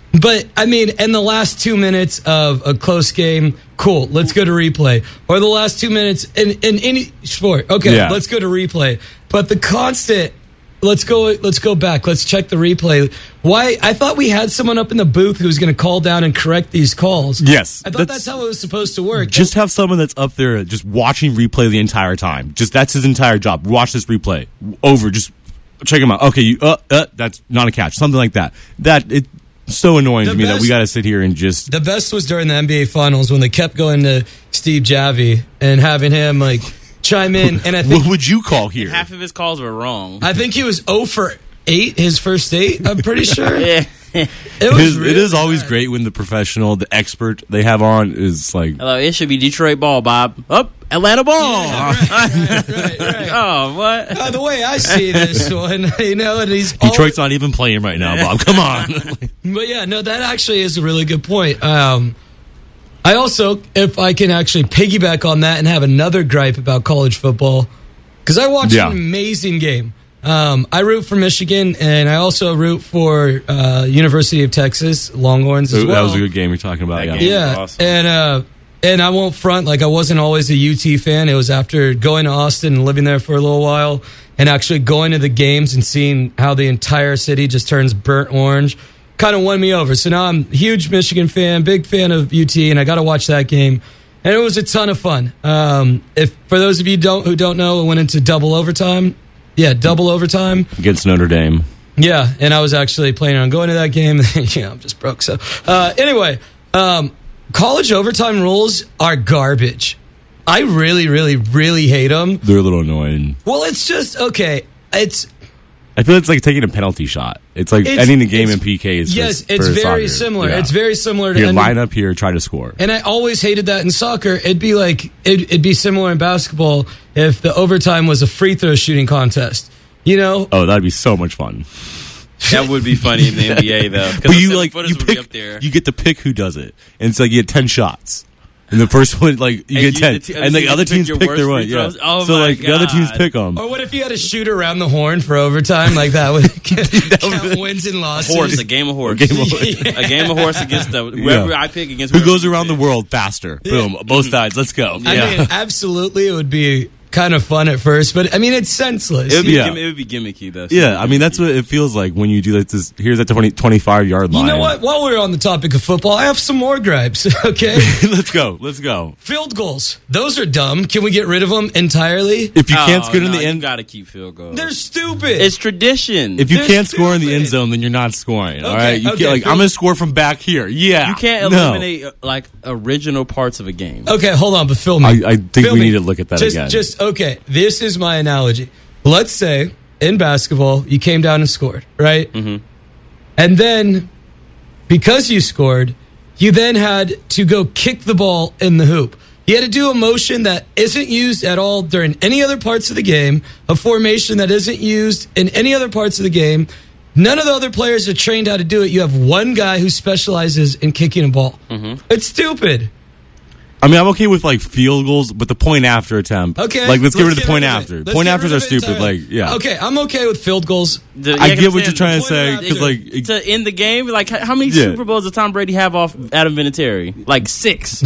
But, I mean, in the last two minutes of a close game, cool, let's go to replay. Or the last two minutes in, in any sport, okay, Yeah. let's go to replay. But the constant, let's go let's go back, let's check the replay. Why? I thought we had someone up in the booth who was going to call down and correct these calls. Yes. I thought that's, that's how it was supposed to work. Just have someone that's up there just watching replay the entire time. Just that's his entire job. Watch this replay over. Just check him out. Okay, you, uh, uh, that's not a catch. Something like that. That it. So annoying The to me best- that we got to sit here and just. The best was during the N B A Finals when they kept going to Steve Javi and having him like chime in. And I think What would you call here? Half of his calls were wrong. I think he was zero for eight his first eight. I'm pretty sure. Yeah. It It was is, it really is always bad. great when the professional, the expert they have on is like. Hello, it should be Detroit ball, Bob. Up, Atlanta ball. Right, right, right. Oh, what? Uh, the way I see this one, you know, and he's Detroit's not even playing right now, Bob. Come on. But yeah, no, that actually is a really good point. Um, I also, if I can actually piggyback on that and have another gripe about college football, because I watched Yeah. an amazing game. Um, I root for Michigan, and I also root for uh, University of Texas Longhorns as well. That was a good game you're talking about. That Yeah. game. Yeah, Awesome. and uh, and I won't front, like I wasn't always a U T fan. It was after going to Austin and living there for a little while, and actually going to the games and seeing how the entire city just turns burnt orange, kind of won me over. So now I'm a huge Michigan fan, big fan of U T, and I got to watch that game. And it was a ton of fun. Um, if for those of you don't who don't know, it went into double overtime. Yeah, double overtime. Against Notre Dame. Yeah, and I was actually planning on going to that game. Yeah, I'm just broke. So uh, anyway, um, college overtime rules are garbage. I really, really, really hate them. They're a little annoying. Well, it's just okay. It's I feel it's like taking a penalty shot. It's like It's- ending the game it's- in P Ks. yes, for, it's for very soccer. similar. Yeah. It's very similar to Here, ending- line up here, try to score. And I always hated that in soccer. It'd be like it'd, it'd be similar in basketball if the overtime was a free throw shooting contest. You know, Oh, that'd be so much fun. That would be funny in the N B A, though. But you like you would be up pick, there. you get to pick who does it, and it's like you get ten shots. And the first one, like you And get you- ten, the te- and so the you other pick teams your pick worst their one. free Yeah. throws? Oh so my like the other teams God. pick them. or what if you had to shoot around the horn for overtime like that would count wins and losses? Horse, a game of horse. Game of horse. A game of horse against the whoever Yeah. I pick against Who whoever goes you around the pick. world faster? Boom, both sides. Let's go. I yeah. mean, absolutely, it would be kind of fun at first, but I mean, it's senseless. It would be, Yeah. gimm- it would be gimmicky, though. Yeah, I mean that's what it feels like when you do like this. Here's at the twenty, twenty-five yard line. You know what? While we're on the topic of football, I have some more gripes. Okay, Let's go. Let's go. field goals. Those are dumb. Can we get rid of them entirely? If you Oh, can't score in no, the you end, gotta keep field goals. They're stupid. It's tradition. if you they're can't score in the end stupid. zone, then you're not scoring. all Okay, right, you okay, can't like field- I'm gonna score from back here. Yeah, you can't No. eliminate uh, like original parts of a game. Okay, hold on, but film me. I- I think Film we me. need to look at that just, again. Just okay. This is my analogy. Let's say in basketball you came down and scored, right? Mm-hmm. And then because you scored, you then had to go kick the ball in the hoop. You had to do a motion that isn't used at all during any other parts of the game, a formation that isn't used in any other parts of the game. None of the other players are trained how to do it. You have one guy who specializes in kicking a ball. Mm-hmm. It's stupid. I mean, I'm okay with like field goals, but the point after attempt. Okay, like let's get rid of the point it. after. Let's Point get afters rid are of it stupid. entirely. Like, yeah. Okay, I'm okay with field goals. The- I yeah, get I'm what you're saying, trying to point say out because either. like to end the game. Like, h- how many Yeah. Super Bowls did Tom Brady have off Adam Vinatieri? Like six.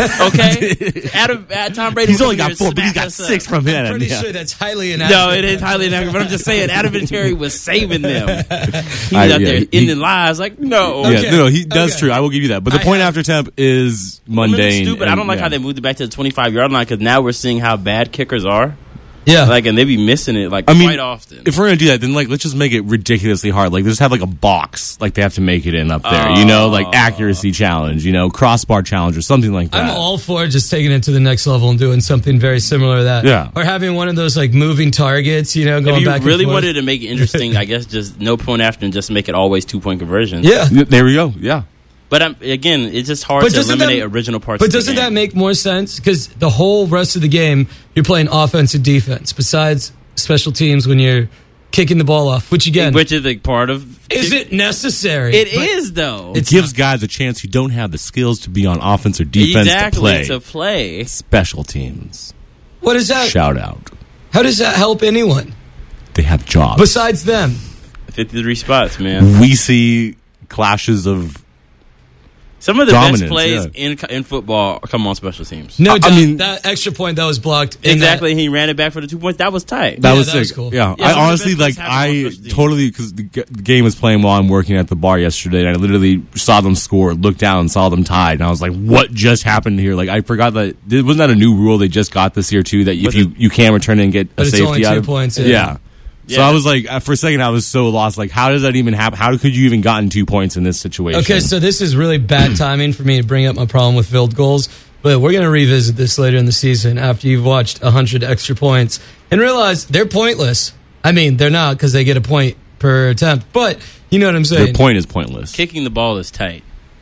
Okay, Adam, uh, Tom Brady. he's will only come got here four, and but he smack got us up. six from I'm him. pretty yeah. sure that's highly inaccurate. No, it is highly inaccurate. But I'm just saying, Adam Vinatieri was saving them. He was I- out yeah, there he- ending lives. Like, no, Yeah, Okay. no, no, he that's Okay. true. I will give you that. But the I point have- after temp is I mean, mundane. it's stupid. I and- don't like yeah. how they moved it back to the twenty-five yard line because now we're seeing how bad kickers are. Yeah. Like, and they be missing it like I mean, quite often. if we're gonna do that, then like let's just make it ridiculously hard. Like just have like a box, like they have to make it in up there. You know, like accuracy challenge. You know, crossbar challenge or something like that. I'm all for just taking it to the next level and doing something very similar to that. Yeah. Or having one of those like moving targets, you know, going if you back and really forth. wanted to make it interesting, I guess just no point after and just make it always two point conversion. Yeah. Yeah, there we go. Yeah. But um, again, it's just hard But to doesn't eliminate that- original parts. But of the doesn't game. that make more sense? Because the whole rest of the game, you're playing offense and defense, besides special teams when you're kicking the ball off, which again, which is like part of? is it necessary? It But is though. It gives guys a chance who don't have the skills to be on offense or defense exactly to play. to play. Special teams. What is that? Shout out. How does that help anyone They have jobs. besides them? Fifty-three spots, man. we see clashes of Some of the dominance, best plays yeah. in in football come on special teams. No I- I doubt. mean- that extra point that was blocked. in Exactly. that- He ran it back for the two points. That was tight. That Yeah, was that sick. was cool. Yeah, Yeah, I some of the honestly best like. plays happen on I special teams. totally because the, g- the game was playing while I'm working at the bar yesterday, and I literally saw them score, looked down, and saw them tied, and I was like, "What just happened here?" Like, I forgot that wasn't that a new rule they just got this year too, that if Was you, it- you can return it and get But a it's safety only out two of points, Yeah. yeah. So Yeah. I was like, uh, for a second, I was so lost. Like, how does that even happen? How could you even gotten two points in this situation? Okay, so this is really bad timing for me to bring up my problem with field goals, but we're going to revisit this later in the season after you've watched one hundred extra points and realize they're pointless. I mean, they're not because they get a point per attempt, but you know what I'm saying. their point is pointless. Kicking the ball is tight.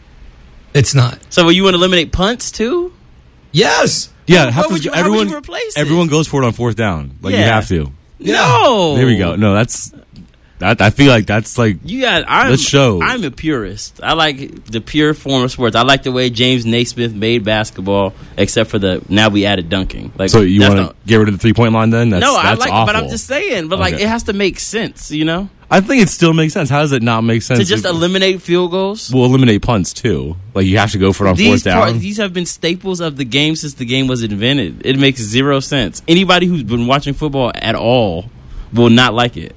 It's not. So you want to eliminate punts too? Yes. Yeah, What have to, would you- how would everyone you replace it? everyone goes for it on fourth down. Like you Yeah. have to. No. There we go. No, that's that. I feel like that's like You got. I'm, Let's show. I'm a purist. I like the pure form of sports. I like the way James Naismith made basketball, except for the now we added dunking. Like, so you that's want to not- get rid of the three point line then? That's, No, I that's like, awful. but I'm just saying. But like, Okay. it has to make sense, you know, I think it still makes sense. How does it not make sense? to just if- eliminate field goals. We'll eliminate punts too. Like you have to go for it on These fourth down. part, these have been staples of the game since the game was invented. It makes zero sense. Anybody who's been watching football at all will not like it.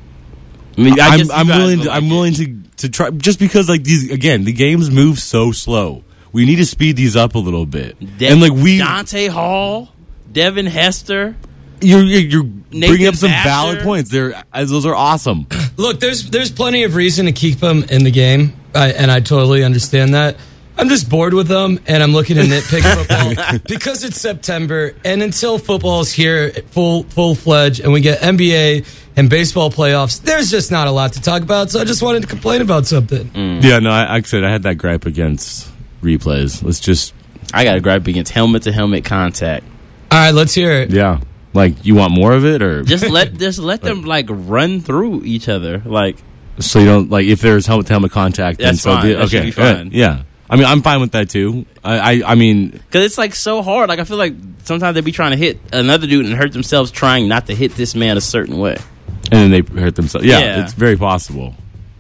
I mean, I I'm, guess you I'm guys willing. will To, like I'm it. willing to to try just because like these again the games move so slow. We need to speed these up a little bit. De- and like we, Dante Hall, Devin Hester. you're you're you're Nathan bringing up some Vasher. valid points. They're uh, those are awesome. Look, there's there's plenty of reason to keep them in the game, I, and I totally understand that. I'm just bored with them, and I'm looking to nitpick football because it's September, and until football's here full full fledged, and we get N B A and baseball playoffs, there's just not a lot to talk about. So I just wanted to complain about something. Yeah, no, I, like I said I had that gripe against replays. Let's just I got to gripe against helmet to helmet contact. All right, let's hear it. yeah. Like you want more of it, or Just let just let them like run through each other. Like so you don't like if there's helmet to helmet contact. Then That's so fine. the- That should okay, be fine. yeah, yeah. I mean, I'm fine with that too. I, I, I mean, because it's like so hard. Like I feel like sometimes they be trying to hit another dude and hurt themselves trying not to hit this man a certain way. and then they hurt themselves. Yeah, Yeah. it's very possible.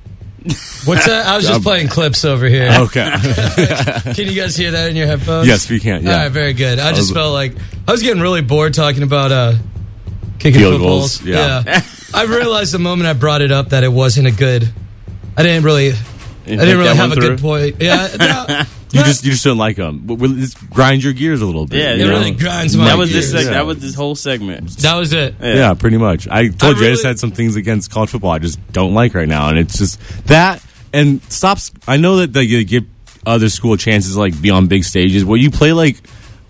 What's that? I was just playing clips over here. Okay. Can you guys hear that in your headphones? Yes, we can. Yeah. All right, very good. I just was- felt like I was getting really bored talking about uh, kicking Field footballs. goals, yeah. I realized the moment I brought it up that it wasn't a good. I didn't really. I think didn't really that have a one good through? point. Yeah, no, You no, just you just don't like them. But we'll just grind your gears a little bit. Yeah, you it you know? really grinds my That was this. gears. Seg- Yeah. That was this whole segment. That was it. Yeah. Yeah, pretty much. I told you I really- just had some things against college football I just don't like right now, and it's just that and stops. I know that they give other school chances to, like be on big stages. Well, you play like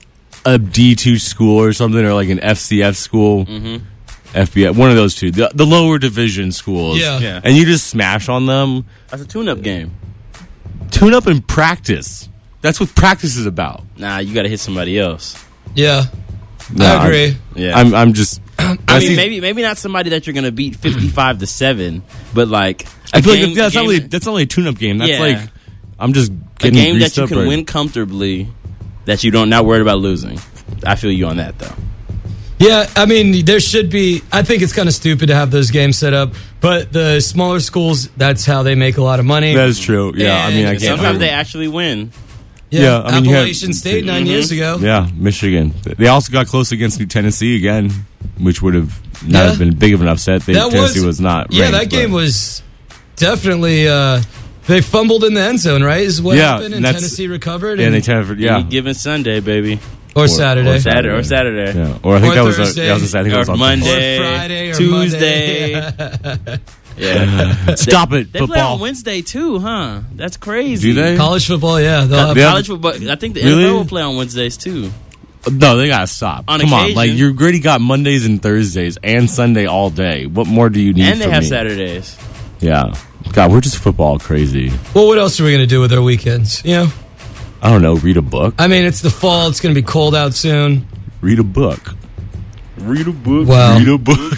a D two school or something, or like an F C F school, Mm-hmm. F B I, one of those two, the, the lower division schools. Yeah. Yeah. and you just smash on them. That's a tune-up game. Tune up and practice. That's what practice is about. Nah, you got to hit somebody else. Yeah, No, I I'm- agree. Yeah. I'm I'm just. I mean, maybe maybe not somebody that you're gonna beat fifty-five to seven, but like a I feel game, like that's a not game, really that's not really a tune-up game. That's Yeah. like I'm just a getting game that greased you up can right- win comfortably, that you don't not worried about losing. I feel you on that though. Yeah, I mean, there should be. I think it's kind of stupid to have those games set up, but the smaller schools, that's how they make a lot of money. That is true. Yeah, I mean, I And can't. Sometimes they actually win. yeah, yeah, I mean, you have- Appalachian State nine Mhm. years ago. Yeah, Michigan. They also got close against New Tennessee again, which would have not Yeah. have been big of an upset. They, That Tennessee was, was, not. Yeah, ranked, that game but- was definitely. Uh, they fumbled in the end zone, right? Is what Yeah, happened, and and that's- Tennessee recovered. Yeah, and, they Tennessee. Yeah, Any given Sunday, baby, or, or- Saturday, or Saturday or Saturday, yeah. Or I think Or that was. Thursday. A, yeah, I was gonna say, I think that or was on Monday, Or Friday or Tuesday. Monday. Yeah, Stop it, they play on football. Wednesday too, huh? That's crazy. Do they? College football, yeah. They'll Co- have- They have- College football. I think the Really? N F L will play on Wednesdays too. No, they gotta stop. On Come on, occasion. like you already got Mondays and Thursdays and Sunday all day. What more do you need? And they from have me? Saturdays. Yeah, God, we're just football crazy. well, what else are we going to do with our weekends? You know, I don't know. Read a book. I mean, it's the fall. It's going to be cold out soon. Read a book. Read a book. Well, Read a book.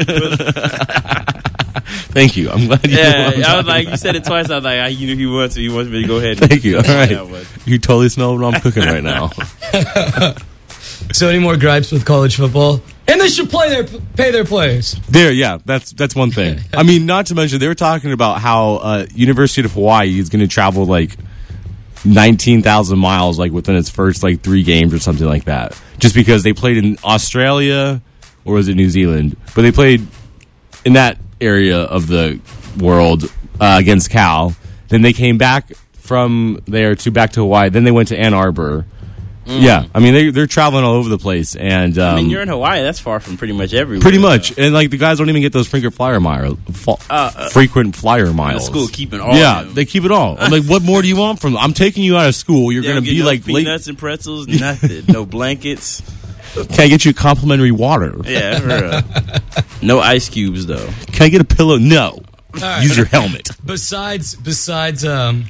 Thank you. I'm glad you. know what Yeah, I'm I was talking like, you said it twice. I was like, I, you knew he wants to. He wants me to go ahead. Thank you. All right. Yeah, but- You totally smell what I'm cooking right now. so any more gripes with college football? And they should play their pay their players. There, yeah, that's that's one thing. I mean, not to mention they were talking about how uh, University of Hawaii is going to travel like nineteen thousand miles like within its first like three games or something like that. Just because they played in Australia or was it New Zealand? But they played in that area of the world uh, against Cal. Then they came back from there to back to Hawaii. Then they went to Ann Arbor. Mm. Yeah, I mean they they're traveling all over the place, and um, I mean you're in Hawaii. That's far from pretty much everywhere. Pretty much, though. And like the guys don't even get those frequent flyer mile, fa- uh, uh, frequent flyer miles. The school keeping all. Yeah, of them. they keep it all. I'm like, what more do you want from them? I'm taking you out of school. You're yeah, going to be no like peanuts late. and pretzels, nothing, no blankets. Can I get you complimentary water? Yeah, for real. No ice cubes though. Can I get a pillow? No. Right. Use your helmet. Besides, besides um,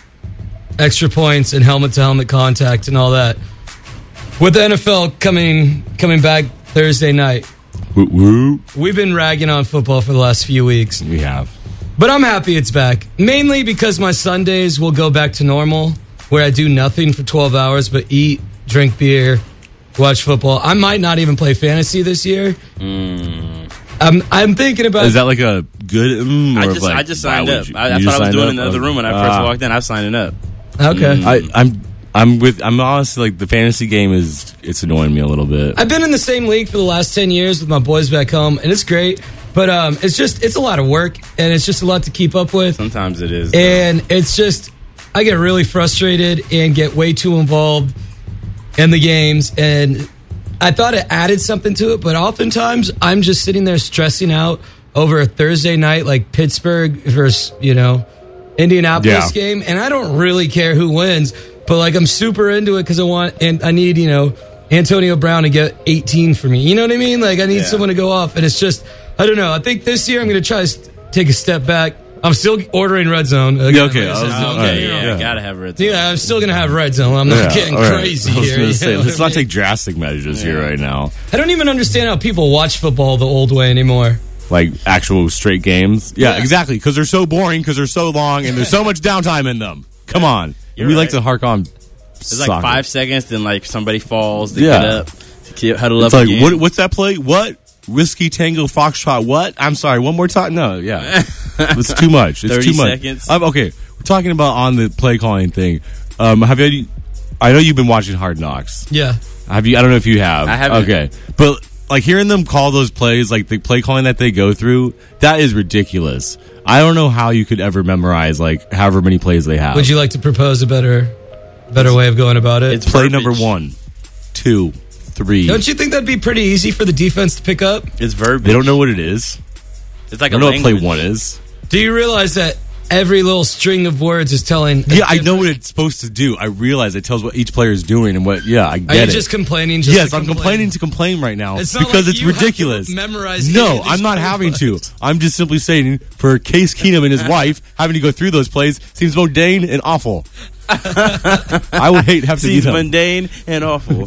extra points and helmet to helmet contact and all that. With the N F L coming coming back Thursday night, Woo woo. we've been ragging on football for the last few weeks. We have. But I'm happy it's back. Mainly because my Sundays will go back to normal, where I do nothing for twelve hours but eat, drink beer, watch football. I might not even play fantasy this year. Mm. I'm, I'm thinking about... Is that like a good... Mm, I or just like, I just signed why up. would you- I, you that's just what I was signed doing up? in the other room when I first Ah. walked in. I was signing up. Okay. I, I'm... I'm with. I'm honestly like the fantasy game is. It's annoying me a little bit. I've been in the same league for the last ten years with my boys back home, and it's great. But um, it's just it's a lot of work, and it's just a lot to keep up with. Sometimes it is. And it's just I get really frustrated and get way too involved in the games. And I thought it added something to it, but oftentimes I'm just sitting there stressing out over a Thursday night like Pittsburgh versus you know Indianapolis Yeah. game, and I don't really care who wins. But like I'm super into it because I want and I need you know Antonio Brown to get eighteen for me. You know what I mean? Like I need Yeah. someone to go off, and it's just I don't know. I think this year I'm going to try to st- take a step back. I'm still ordering Red Zone. Again, Yeah, okay. like I said, I was- so- okay, Alright, yeah, yeah. gotta have red zone. yeah, I'm still going to have Red Zone. I'm not Yeah, getting all right. crazy I was here. gonna you say, know let's what I not mean? take drastic measures here right now. I don't even understand how people watch football the old way anymore. Like actual straight games. Yeah, Yeah. exactly. Because they're so boring. Because they're so long, and there's so much downtime in them. Come on. You're we like right. to hark on. It's like five seconds, then like somebody falls, they Yeah. get up, to huddle It's up like again. what, what's that play? What Whiskey Tango Foxtrot? What? I'm sorry. One more time. No. Yeah. It's too much. It's thirty too much. seconds. Um, okay, we're talking about on the play calling thing. Um, have you? I know you've been watching Hard Knocks. Yeah. Have you? I don't know if you have. I haven't. Okay, but like hearing them call those plays, like the play calling that they go through, that is ridiculous. I don't know how you could ever memorize like however many plays they have. Would you like to propose a better, better way of going about it? It's play verbiage. number one, two, three? Don't you think that'd be pretty easy for the defense to pick up? It's verbiage. They don't know what it is. It's like I a don't know what play language. one is. Do you realize that every little string of words is telling? a Yeah, I know different- what it's supposed to do. I realize it tells what each player is doing and what. Yeah, I get Are you it. just complaining? Just Yes, to I'm complain? complaining to complain right now It's not because like it's you have to ridiculous. memorize any No, of these I'm not play having to. plays. I'm just simply saying for Case Keenum and his wife having to go through those plays seems mundane and awful. I would hate to have to be Seems them. mundane and awful.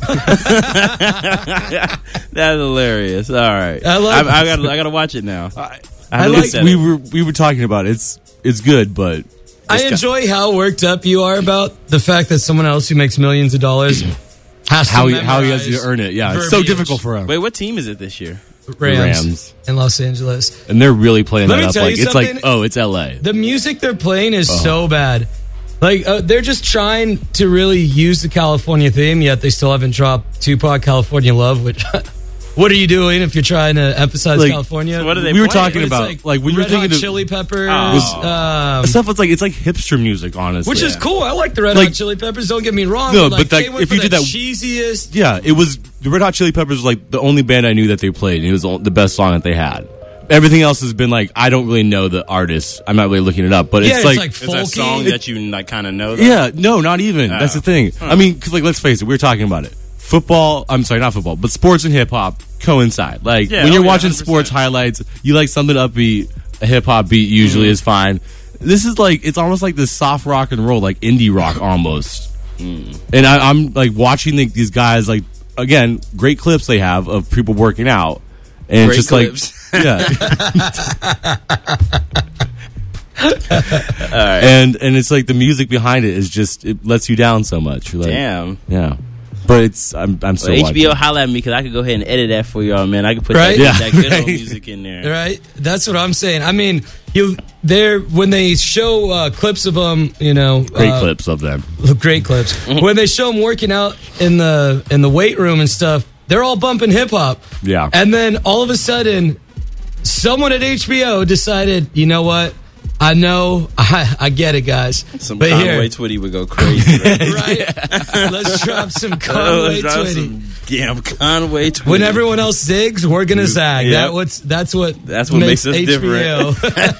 That's hilarious. All right, I love I, I it. got. I got to watch it now. I, I haven't like- looked at we it. were we were talking about it. It's it's good, but I enjoy how worked up you are about the fact that someone else who makes millions of dollars has how to he, how he has to memorize earn it. Yeah, it's so verbiage. difficult for him. Wait, what team is it this year? Rams, Rams. in Los Angeles. And they're really playing Let that me up tell like you it's like something. oh, it's L A. The music they're playing is Uh-huh. so bad. Like uh, they're just trying to really use the California theme, yet they still haven't dropped Tupac California Love. Which, what are you doing if you're trying to emphasize Like, California? so what are they we were playing? talking It's about like, like, when you were Red Hot thinking of Chili Peppers, Oh. um, stuff. It's like it's like hipster music, honestly. which is cool. I like the Red Like- Hot Chili Peppers. Don't get me wrong. No, but, like, but, like, they went if for you did the that- cheesiest. Yeah, it was the Red Hot Chili Peppers was like the only band I knew that they played, and it was the the best song that they had. Everything else has been like I don't really know the artist. I'm not really looking it up, but Yeah, it's it's like, like It's a folky. song that you like kind of know. Though? yeah, no, not even. Oh. That's the thing. I mean, because like let's face it, we were talking about it. Football. I'm sorry, not football, but sports and hip hop coincide. Like Yeah, when oh you're yeah, watching one hundred percent. sports highlights, you like something upbeat. A hip hop beat usually Mm-hmm. is fine. This is like it's almost like this soft rock and roll, like indie rock almost. Mm. And I, I'm like watching the, these guys, like again, great clips they have of people working out, and Great it's just clips. like, yeah, All right. and and it's like the music behind it is just it lets you down so much. You're like, Damn. yeah. But it's I'm I'm still Well, H B O watching. holla at me because I could go ahead and edit that for y'all, man. I could put Right? that, Yeah. that good old music in there. Right? That's what I'm saying. I mean, you there when they show uh, clips of them, you know, Great uh, clips of them. great clips. When they show them working out in the in the weight room and stuff, they're all bumping hip hop. Yeah. And then all of a sudden, someone at H B O decided, you know what? I know, I, I get it, guys. Some but Conway here, Twitty would go crazy. Right? right? Let's drop some Conway Drop Twitty. some Damn Conway Twitty. When everyone else zigs, we're gonna zag. Yep. That what's that's what That's what makes us H B O.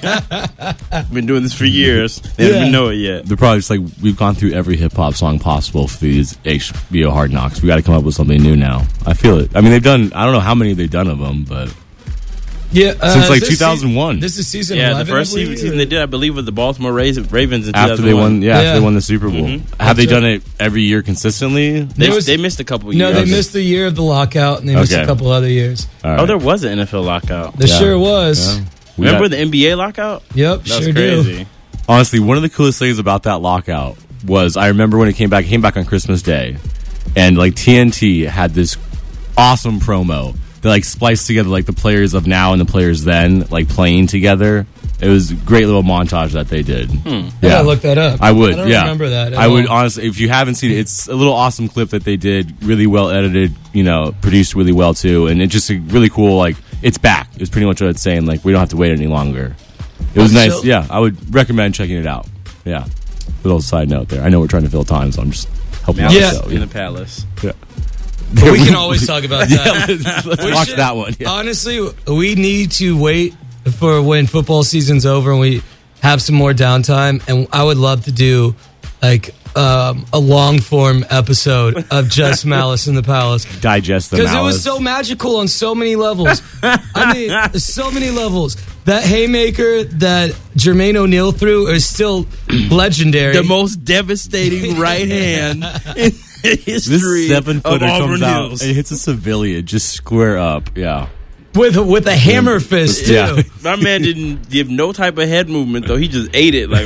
I've been doing this for years. They don't Yeah. even know it yet. They're probably just like, we've gone through every hip hop song possible for these H B O Hard Knocks. We got to come up with something new now. I feel it. I mean, they've done. I don't know how many they've done of them, but Yeah, uh, Since, like, this two thousand one. se- this is season Yeah, eleven. the first I believe, season or- they did, I believe, was the Baltimore Ravens Ravens in after they two thousand one. won, yeah, after Yeah. they won the Super Bowl, Mhm. have they That's done it every year consistently? They, There was- they missed a couple No, years. they missed the year of the lockout, and they missed Okay. a couple other years. All Oh, right. there was an N F L lockout. There Yeah. sure was. Yeah. We Remember got- the N B A lockout? Yep, That was sure crazy. do. honestly, one of the coolest things about that lockout was I remember when it came back. It came back on Christmas Day, and like T N T had this awesome promo that like spliced together like the players of now and the players then like playing together. It was a great little montage that they did. I Yeah, gotta look that up. I would. I don't yeah, remember that at I would all. honestly. If you haven't seen it, it's a little awesome clip that they did. Really well edited. You know, produced really well too, and it's just a really cool. Like it's back. It's pretty much what it's saying. Like we don't have to wait any longer. It was So- nice. Yeah, I would recommend checking it out. Yeah. Little side note there. I know we're trying to fill time, so I'm just helping out. Yeah. the show. In the palace. Yeah. But we can always talk about that. Yeah, let's We watch should- that one. Yeah. Honestly, we need to wait for when football season's over and we have some more downtime. And I would love to do like um, a long form episode of just Malice in the Palace. Digest the Because it malice. was so magical on so many levels. I mean, so many levels. That haymaker that Jermaine O'Neal threw is still legendary. The most devastating right hand in This history seven of footer Auburn comes out Hills. and hits a civilian just square up. Yeah. with a, with a hammer fist too. Yeah. My man didn't give no type of head movement though. He just ate it like.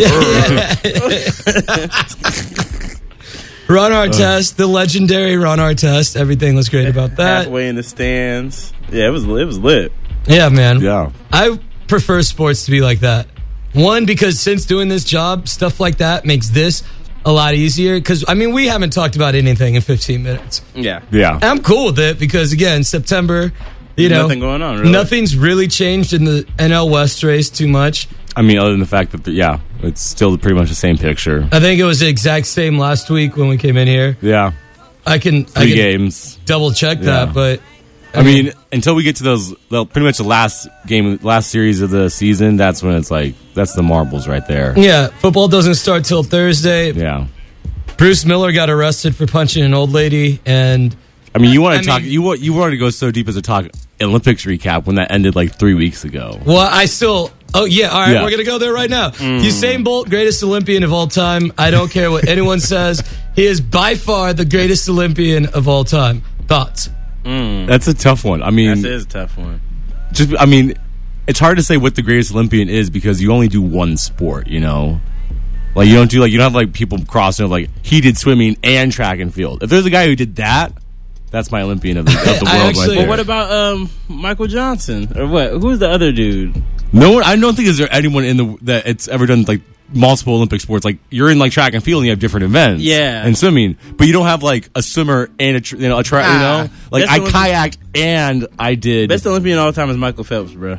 Ron Artest, the legendary Ron Artest. Everything was great about that. Halfway in the stands. Yeah, it was it was lit. Yeah, man. Yeah. I prefer sports to be like that. One, because since doing this job, stuff like that makes this a lot easier. Because, I mean, we haven't talked about anything in fifteen minutes. Yeah. Yeah. And I'm cool with it because, again, September, you know. Nothing going on, really. Nothing's really changed in the N L West race too much. I mean, other than the fact that, the, yeah, it's still pretty much the same picture. I think it was the exact same last week when we came in here. Yeah. I can, I Three can games. double check Yeah. that, but. I mean, until we get to those, well, pretty much the last game, last series of the season, that's when it's like, that's the marbles right there. Yeah, football doesn't start till Thursday. Yeah. Bruce Miller got arrested for punching an old lady, and I mean, you want I to talk, mean- you want, you wanted to go so deep as to talk Olympics recap when that ended like three weeks ago. well, I still. Oh yeah, all right, Yeah. we're gonna go there right now. Usain Bolt, greatest Olympian of all time. I don't care what anyone says. He is by far the greatest Olympian of all time. Thoughts? That's a tough one. I mean, That is a tough one. just, I mean, it's hard to say what the greatest Olympian is because you only do one sport, you know? Like, you don't do, like, you don't have, like, people crossing, like, he did swimming and track and field. If there's a guy who did that, that's my Olympian of the, of the I world actually- right there. But what about um Michael Johnson or what? Who's the other dude? No one, I don't think is there anyone in the, that it's ever done, like, multiple Olympic sports. Like, you're in, like, track and field and you have different events. Yeah. And swimming. But you don't have, like, a swimmer and a, tr- you know, a track, Ah, you know? Like, that's I the one- kayaked and I did. Best Olympian of all time is Michael Phelps, bro.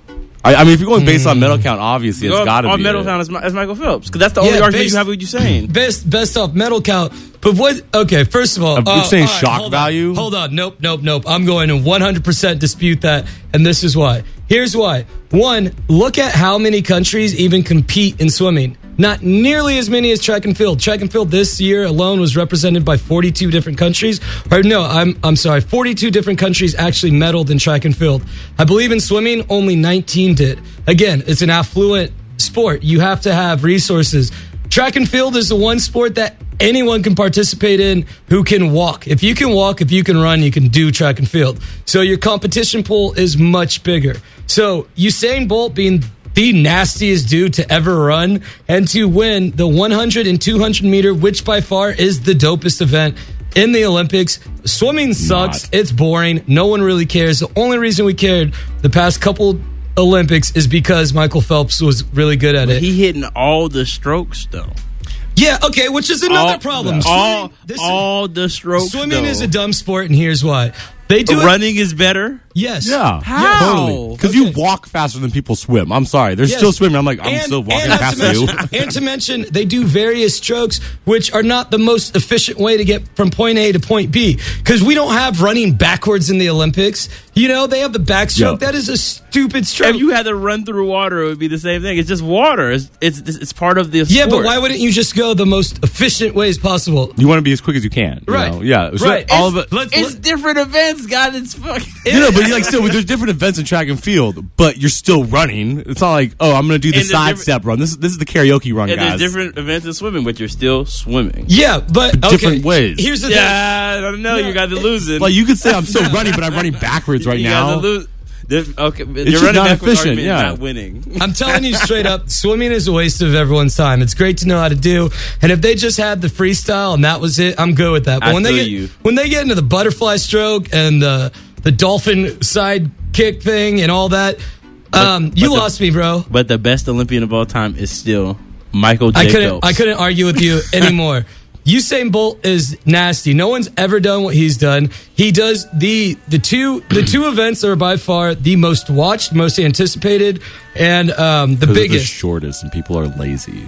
I, I mean, if you're going based on medal count, obviously, it's Go got to on be. medal it. count is, Mi- is Michael Phelps because that's the only Yeah, argument based- you have with you saying. Best best off medal count. But what? Okay, first of all, Uh, you're uh, saying all right, shock hold on, value? Hold on, nope, nope, nope. I'm going to one hundred percent dispute that, and this is why. Here's why. One, look at how many countries even compete in swimming. Not nearly as many as track and field. Track and field this year alone was represented by forty-two different countries. Or no, I'm I'm sorry, forty-two different countries actually medaled in track and field. I believe in swimming, only nineteen did. Again, it's an affluent sport. You have to have resources. Track and field is the one sport that anyone can participate in who can walk. If you can walk, if you can run, you can do track and field. So your competition pool is much bigger. So Usain Bolt being the nastiest dude to ever run and to win the one hundred and two hundred meter, which by far is the dopest event in the Olympics. Swimming sucks. Not. It's boring. No one really cares. The only reason we cared the past couple Olympics is because Michael Phelps was really good at it. He hitting all the strokes though. Yeah, okay, which is another all, problem. All, Swimming, this all is, the strokes. Swimming though. is a dumb sport, and here's why. They do running it, is better. Yes. Yeah. How? Totally. Because Okay. you walk faster than people swim. I'm sorry. They're Yes. still swimming. I'm like, I'm And- still walking and not past to you. mention- And to mention, they do various strokes, which are not the most efficient way to get from point A to point B. Because we don't have running backwards in the Olympics. You know, they have the backstroke. Yeah. That is a stupid stroke. If you had to run through water, it would be the same thing. It's just water. It's it's, it's part of the yeah, sport. but why wouldn't you just go the most efficient ways possible? You want to be as quick as you can. you Right. know? Yeah. So Right. All It's- of it. let's- It's different events, God. It's fucking. You know, but like still, there's different events in track and field, but you're still running. It's not like, oh, I'm going to do the And there's sidestep run. This is this is the karaoke run, And guys. there's different events in swimming, but you're still swimming. Yeah, but okay, Different ways. Here's the Yeah, I don't know. You guys are losing. Like you could say I'm still running, but I'm running backwards right you now. guys are losing. Okay, you're just running not backwards efficient, argument, yeah. not winning. thing. I'm telling you straight up, swimming is a waste of everyone's time. It's great to know how to do, and if they just had the freestyle and that was it, I'm good with that. But I when they feel get you. when they get into the butterfly stroke and the the dolphin side kick thing and all that, um, you but the- lost me, bro. But the best Olympian of all time is still Michael J. I couldn't Phelps. I couldn't argue with you anymore. Usain Bolt is nasty. No one's ever done what he's done. He does the the two the two events that are by far the most watched, most anticipated, and um, the 'Cause they're biggest. the shortest, and people are lazy.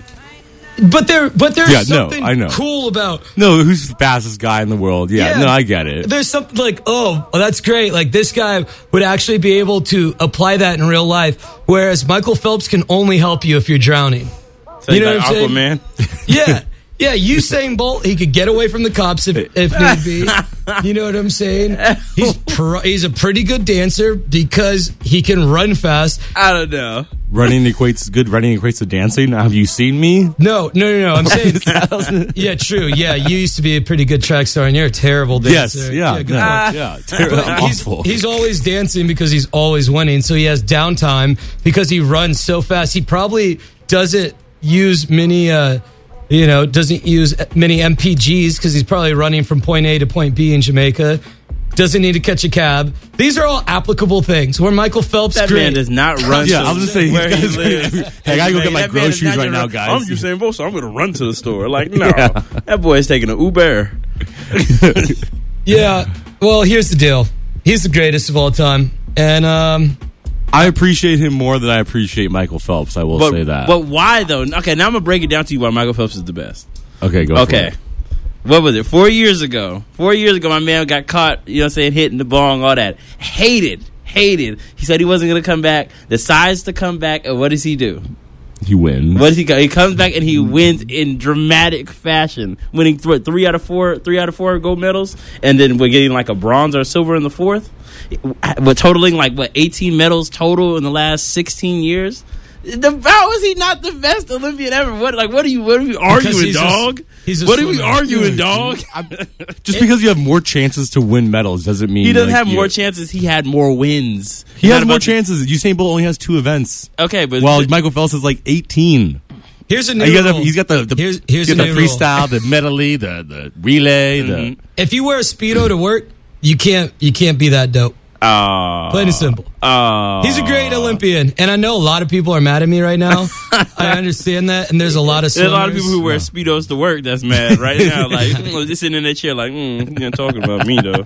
But there, but there's Yeah, no, something I know. cool about. No, who's the fastest guy in the world? Yeah, Yeah. no, I get it. There's something like, oh, well, that's great. Like this guy would actually be able to apply that in real life, whereas Michael Phelps can only help you if you're drowning. So You you know like what I'm saying? Aquaman? Yeah. Yeah, Usain Bolt, he could get away from the cops if, if need be. You know what I'm saying? He's pr- he's a pretty good dancer because he can run fast. I don't know. Running equates good. Running equates to dancing. Have you seen me? No, no, no, no. I'm saying, yeah, true. Yeah, you used to be a pretty good track star, and you're a terrible Yes. dancer. Yeah. good no, point. yeah. Ter- But he's, awful. he's always dancing because he's always winning. So he has downtime because he runs so fast. He probably doesn't use many, uh, you know, doesn't use many M P Gs because he's probably running from point A to point B in Jamaica. Doesn't need to catch a cab. These are all applicable things. Where Michael Phelps, That great. man does not run. Yeah, to I was gonna say, he's where he got- lives. Hey, I gotta go get my That man is groceries not right gonna now, run- guys. I'm Usain Bolt, so I'm going to run to the store. Like, no, that boy is taking an Uber. Yeah. Well, here's the deal. He's the greatest of all time, and um, I appreciate him more than I appreciate Michael Phelps. I will But, say that. but why though? Okay, now I'm gonna break it down to you why Michael Phelps is the best. okay, go. For Okay. it. What was it? Four years ago. Four years ago, my man got caught, you know what I'm saying, hitting the bong, all that. Hated. Hated. He said he wasn't going to come back. Decides to come back, and what does he do? He wins. What does he go? He comes back and he wins in dramatic fashion, winning th- three out of four, three out of four gold medals, and then we're getting like a bronze or silver in the fourth. We're totaling like what eighteen medals total in the last sixteen years. The, how is he not the best Olympian ever? What like what are you what are we arguing, he's a- dog? he's a what are we swimmer. arguing, dog? Just because you have more chances to win medals doesn't mean He doesn't like, have you- more chances. He had more wins. He Not has more about- chances. Usain Bolt only has two events. Okay, but Well, Michael Phelps is like eighteen. here's a new He got the, rule. he's got the, the, Here's- here's he's got a the new rule. freestyle, the medley, the the relay, the If you wear a Speedo to work, you can't you can't be that dope. uh, Plain and simple. uh, He's a great Olympian, and I know a lot of people are mad at me right now. I understand that, and there's a lot of There's a lot of swimmers. people who wear Speedos to work that's mad right now. Like, mm, just sitting in their chair, like, mm, you're talking about me, though.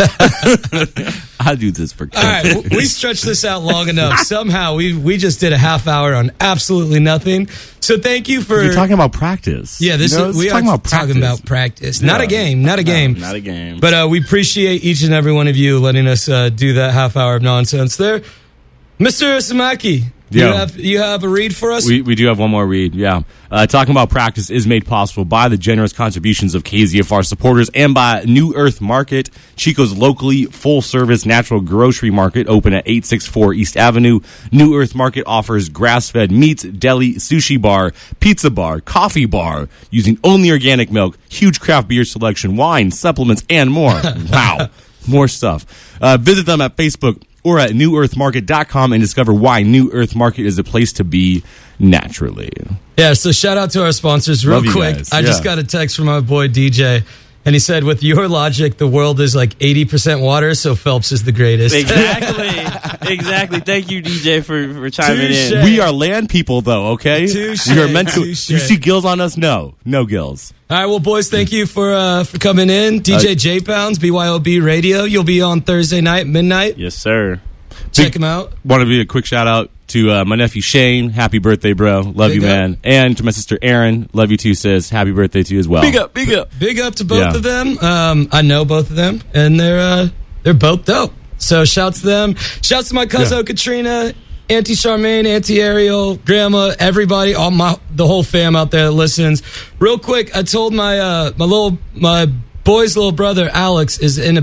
I do this for All right, w- we stretched this out long enough. Somehow we we just did a half hour on absolutely nothing. So thank you for We're talking about practice. yeah. This You know, is it's we are talking about talking practice. about practice, not a Yeah. game, not a game. Not a game. But uh, we appreciate each and every one of you letting us uh, do that half hour of nonsense there. Mister Samaki, you Yeah. have you have a read for us? We, we do have one more read, yeah. Uh, talking about practice is made possible by the generous contributions of K Z F R supporters and by New Earth Market, Chico's locally full-service natural grocery market, open at eight sixty-four East Avenue. New Earth Market offers grass-fed meats, deli, sushi bar, pizza bar, coffee bar, using only organic milk, huge craft beer selection, wine, supplements, and more. Wow, more stuff. Uh, visit them at Facebook or at new earth market dot com and discover why New Earth Market is a place to be naturally. Yeah, so shout out to our sponsors real Love you quick. guys, I just yeah. got a text from my boy D J. And he said, with your logic, the world is like eighty percent water, so Phelps is the greatest. Exactly. Exactly. Thank you, D J, for, for chiming Touche. in. We are land people, though, okay? Touche. We are meant to. Touche. You see gills on us? No. No gills. All right, well, boys, thank you for uh, for coming in. D J Uh, J Pounds, B Y O B Radio. You'll be on Thursday night, midnight. Yes, sir. Check Big- him out. Want to be a quick shout out to uh, my nephew Shane. Happy birthday, bro. Love Big you, up. man. And to my sister Erin. Love you too, sis. Happy birthday to you as well. Big up, big up. Big up to both Yeah. of them. Um, I know both of them, and they're uh, they're both dope. So shouts to them. Shouts to my cousin Yeah. Katrina, Auntie Charmaine, Auntie Ariel, Grandma, everybody, all my the whole fam out there that listens. Real quick, I told my uh, my little my boy's little brother Alex is in a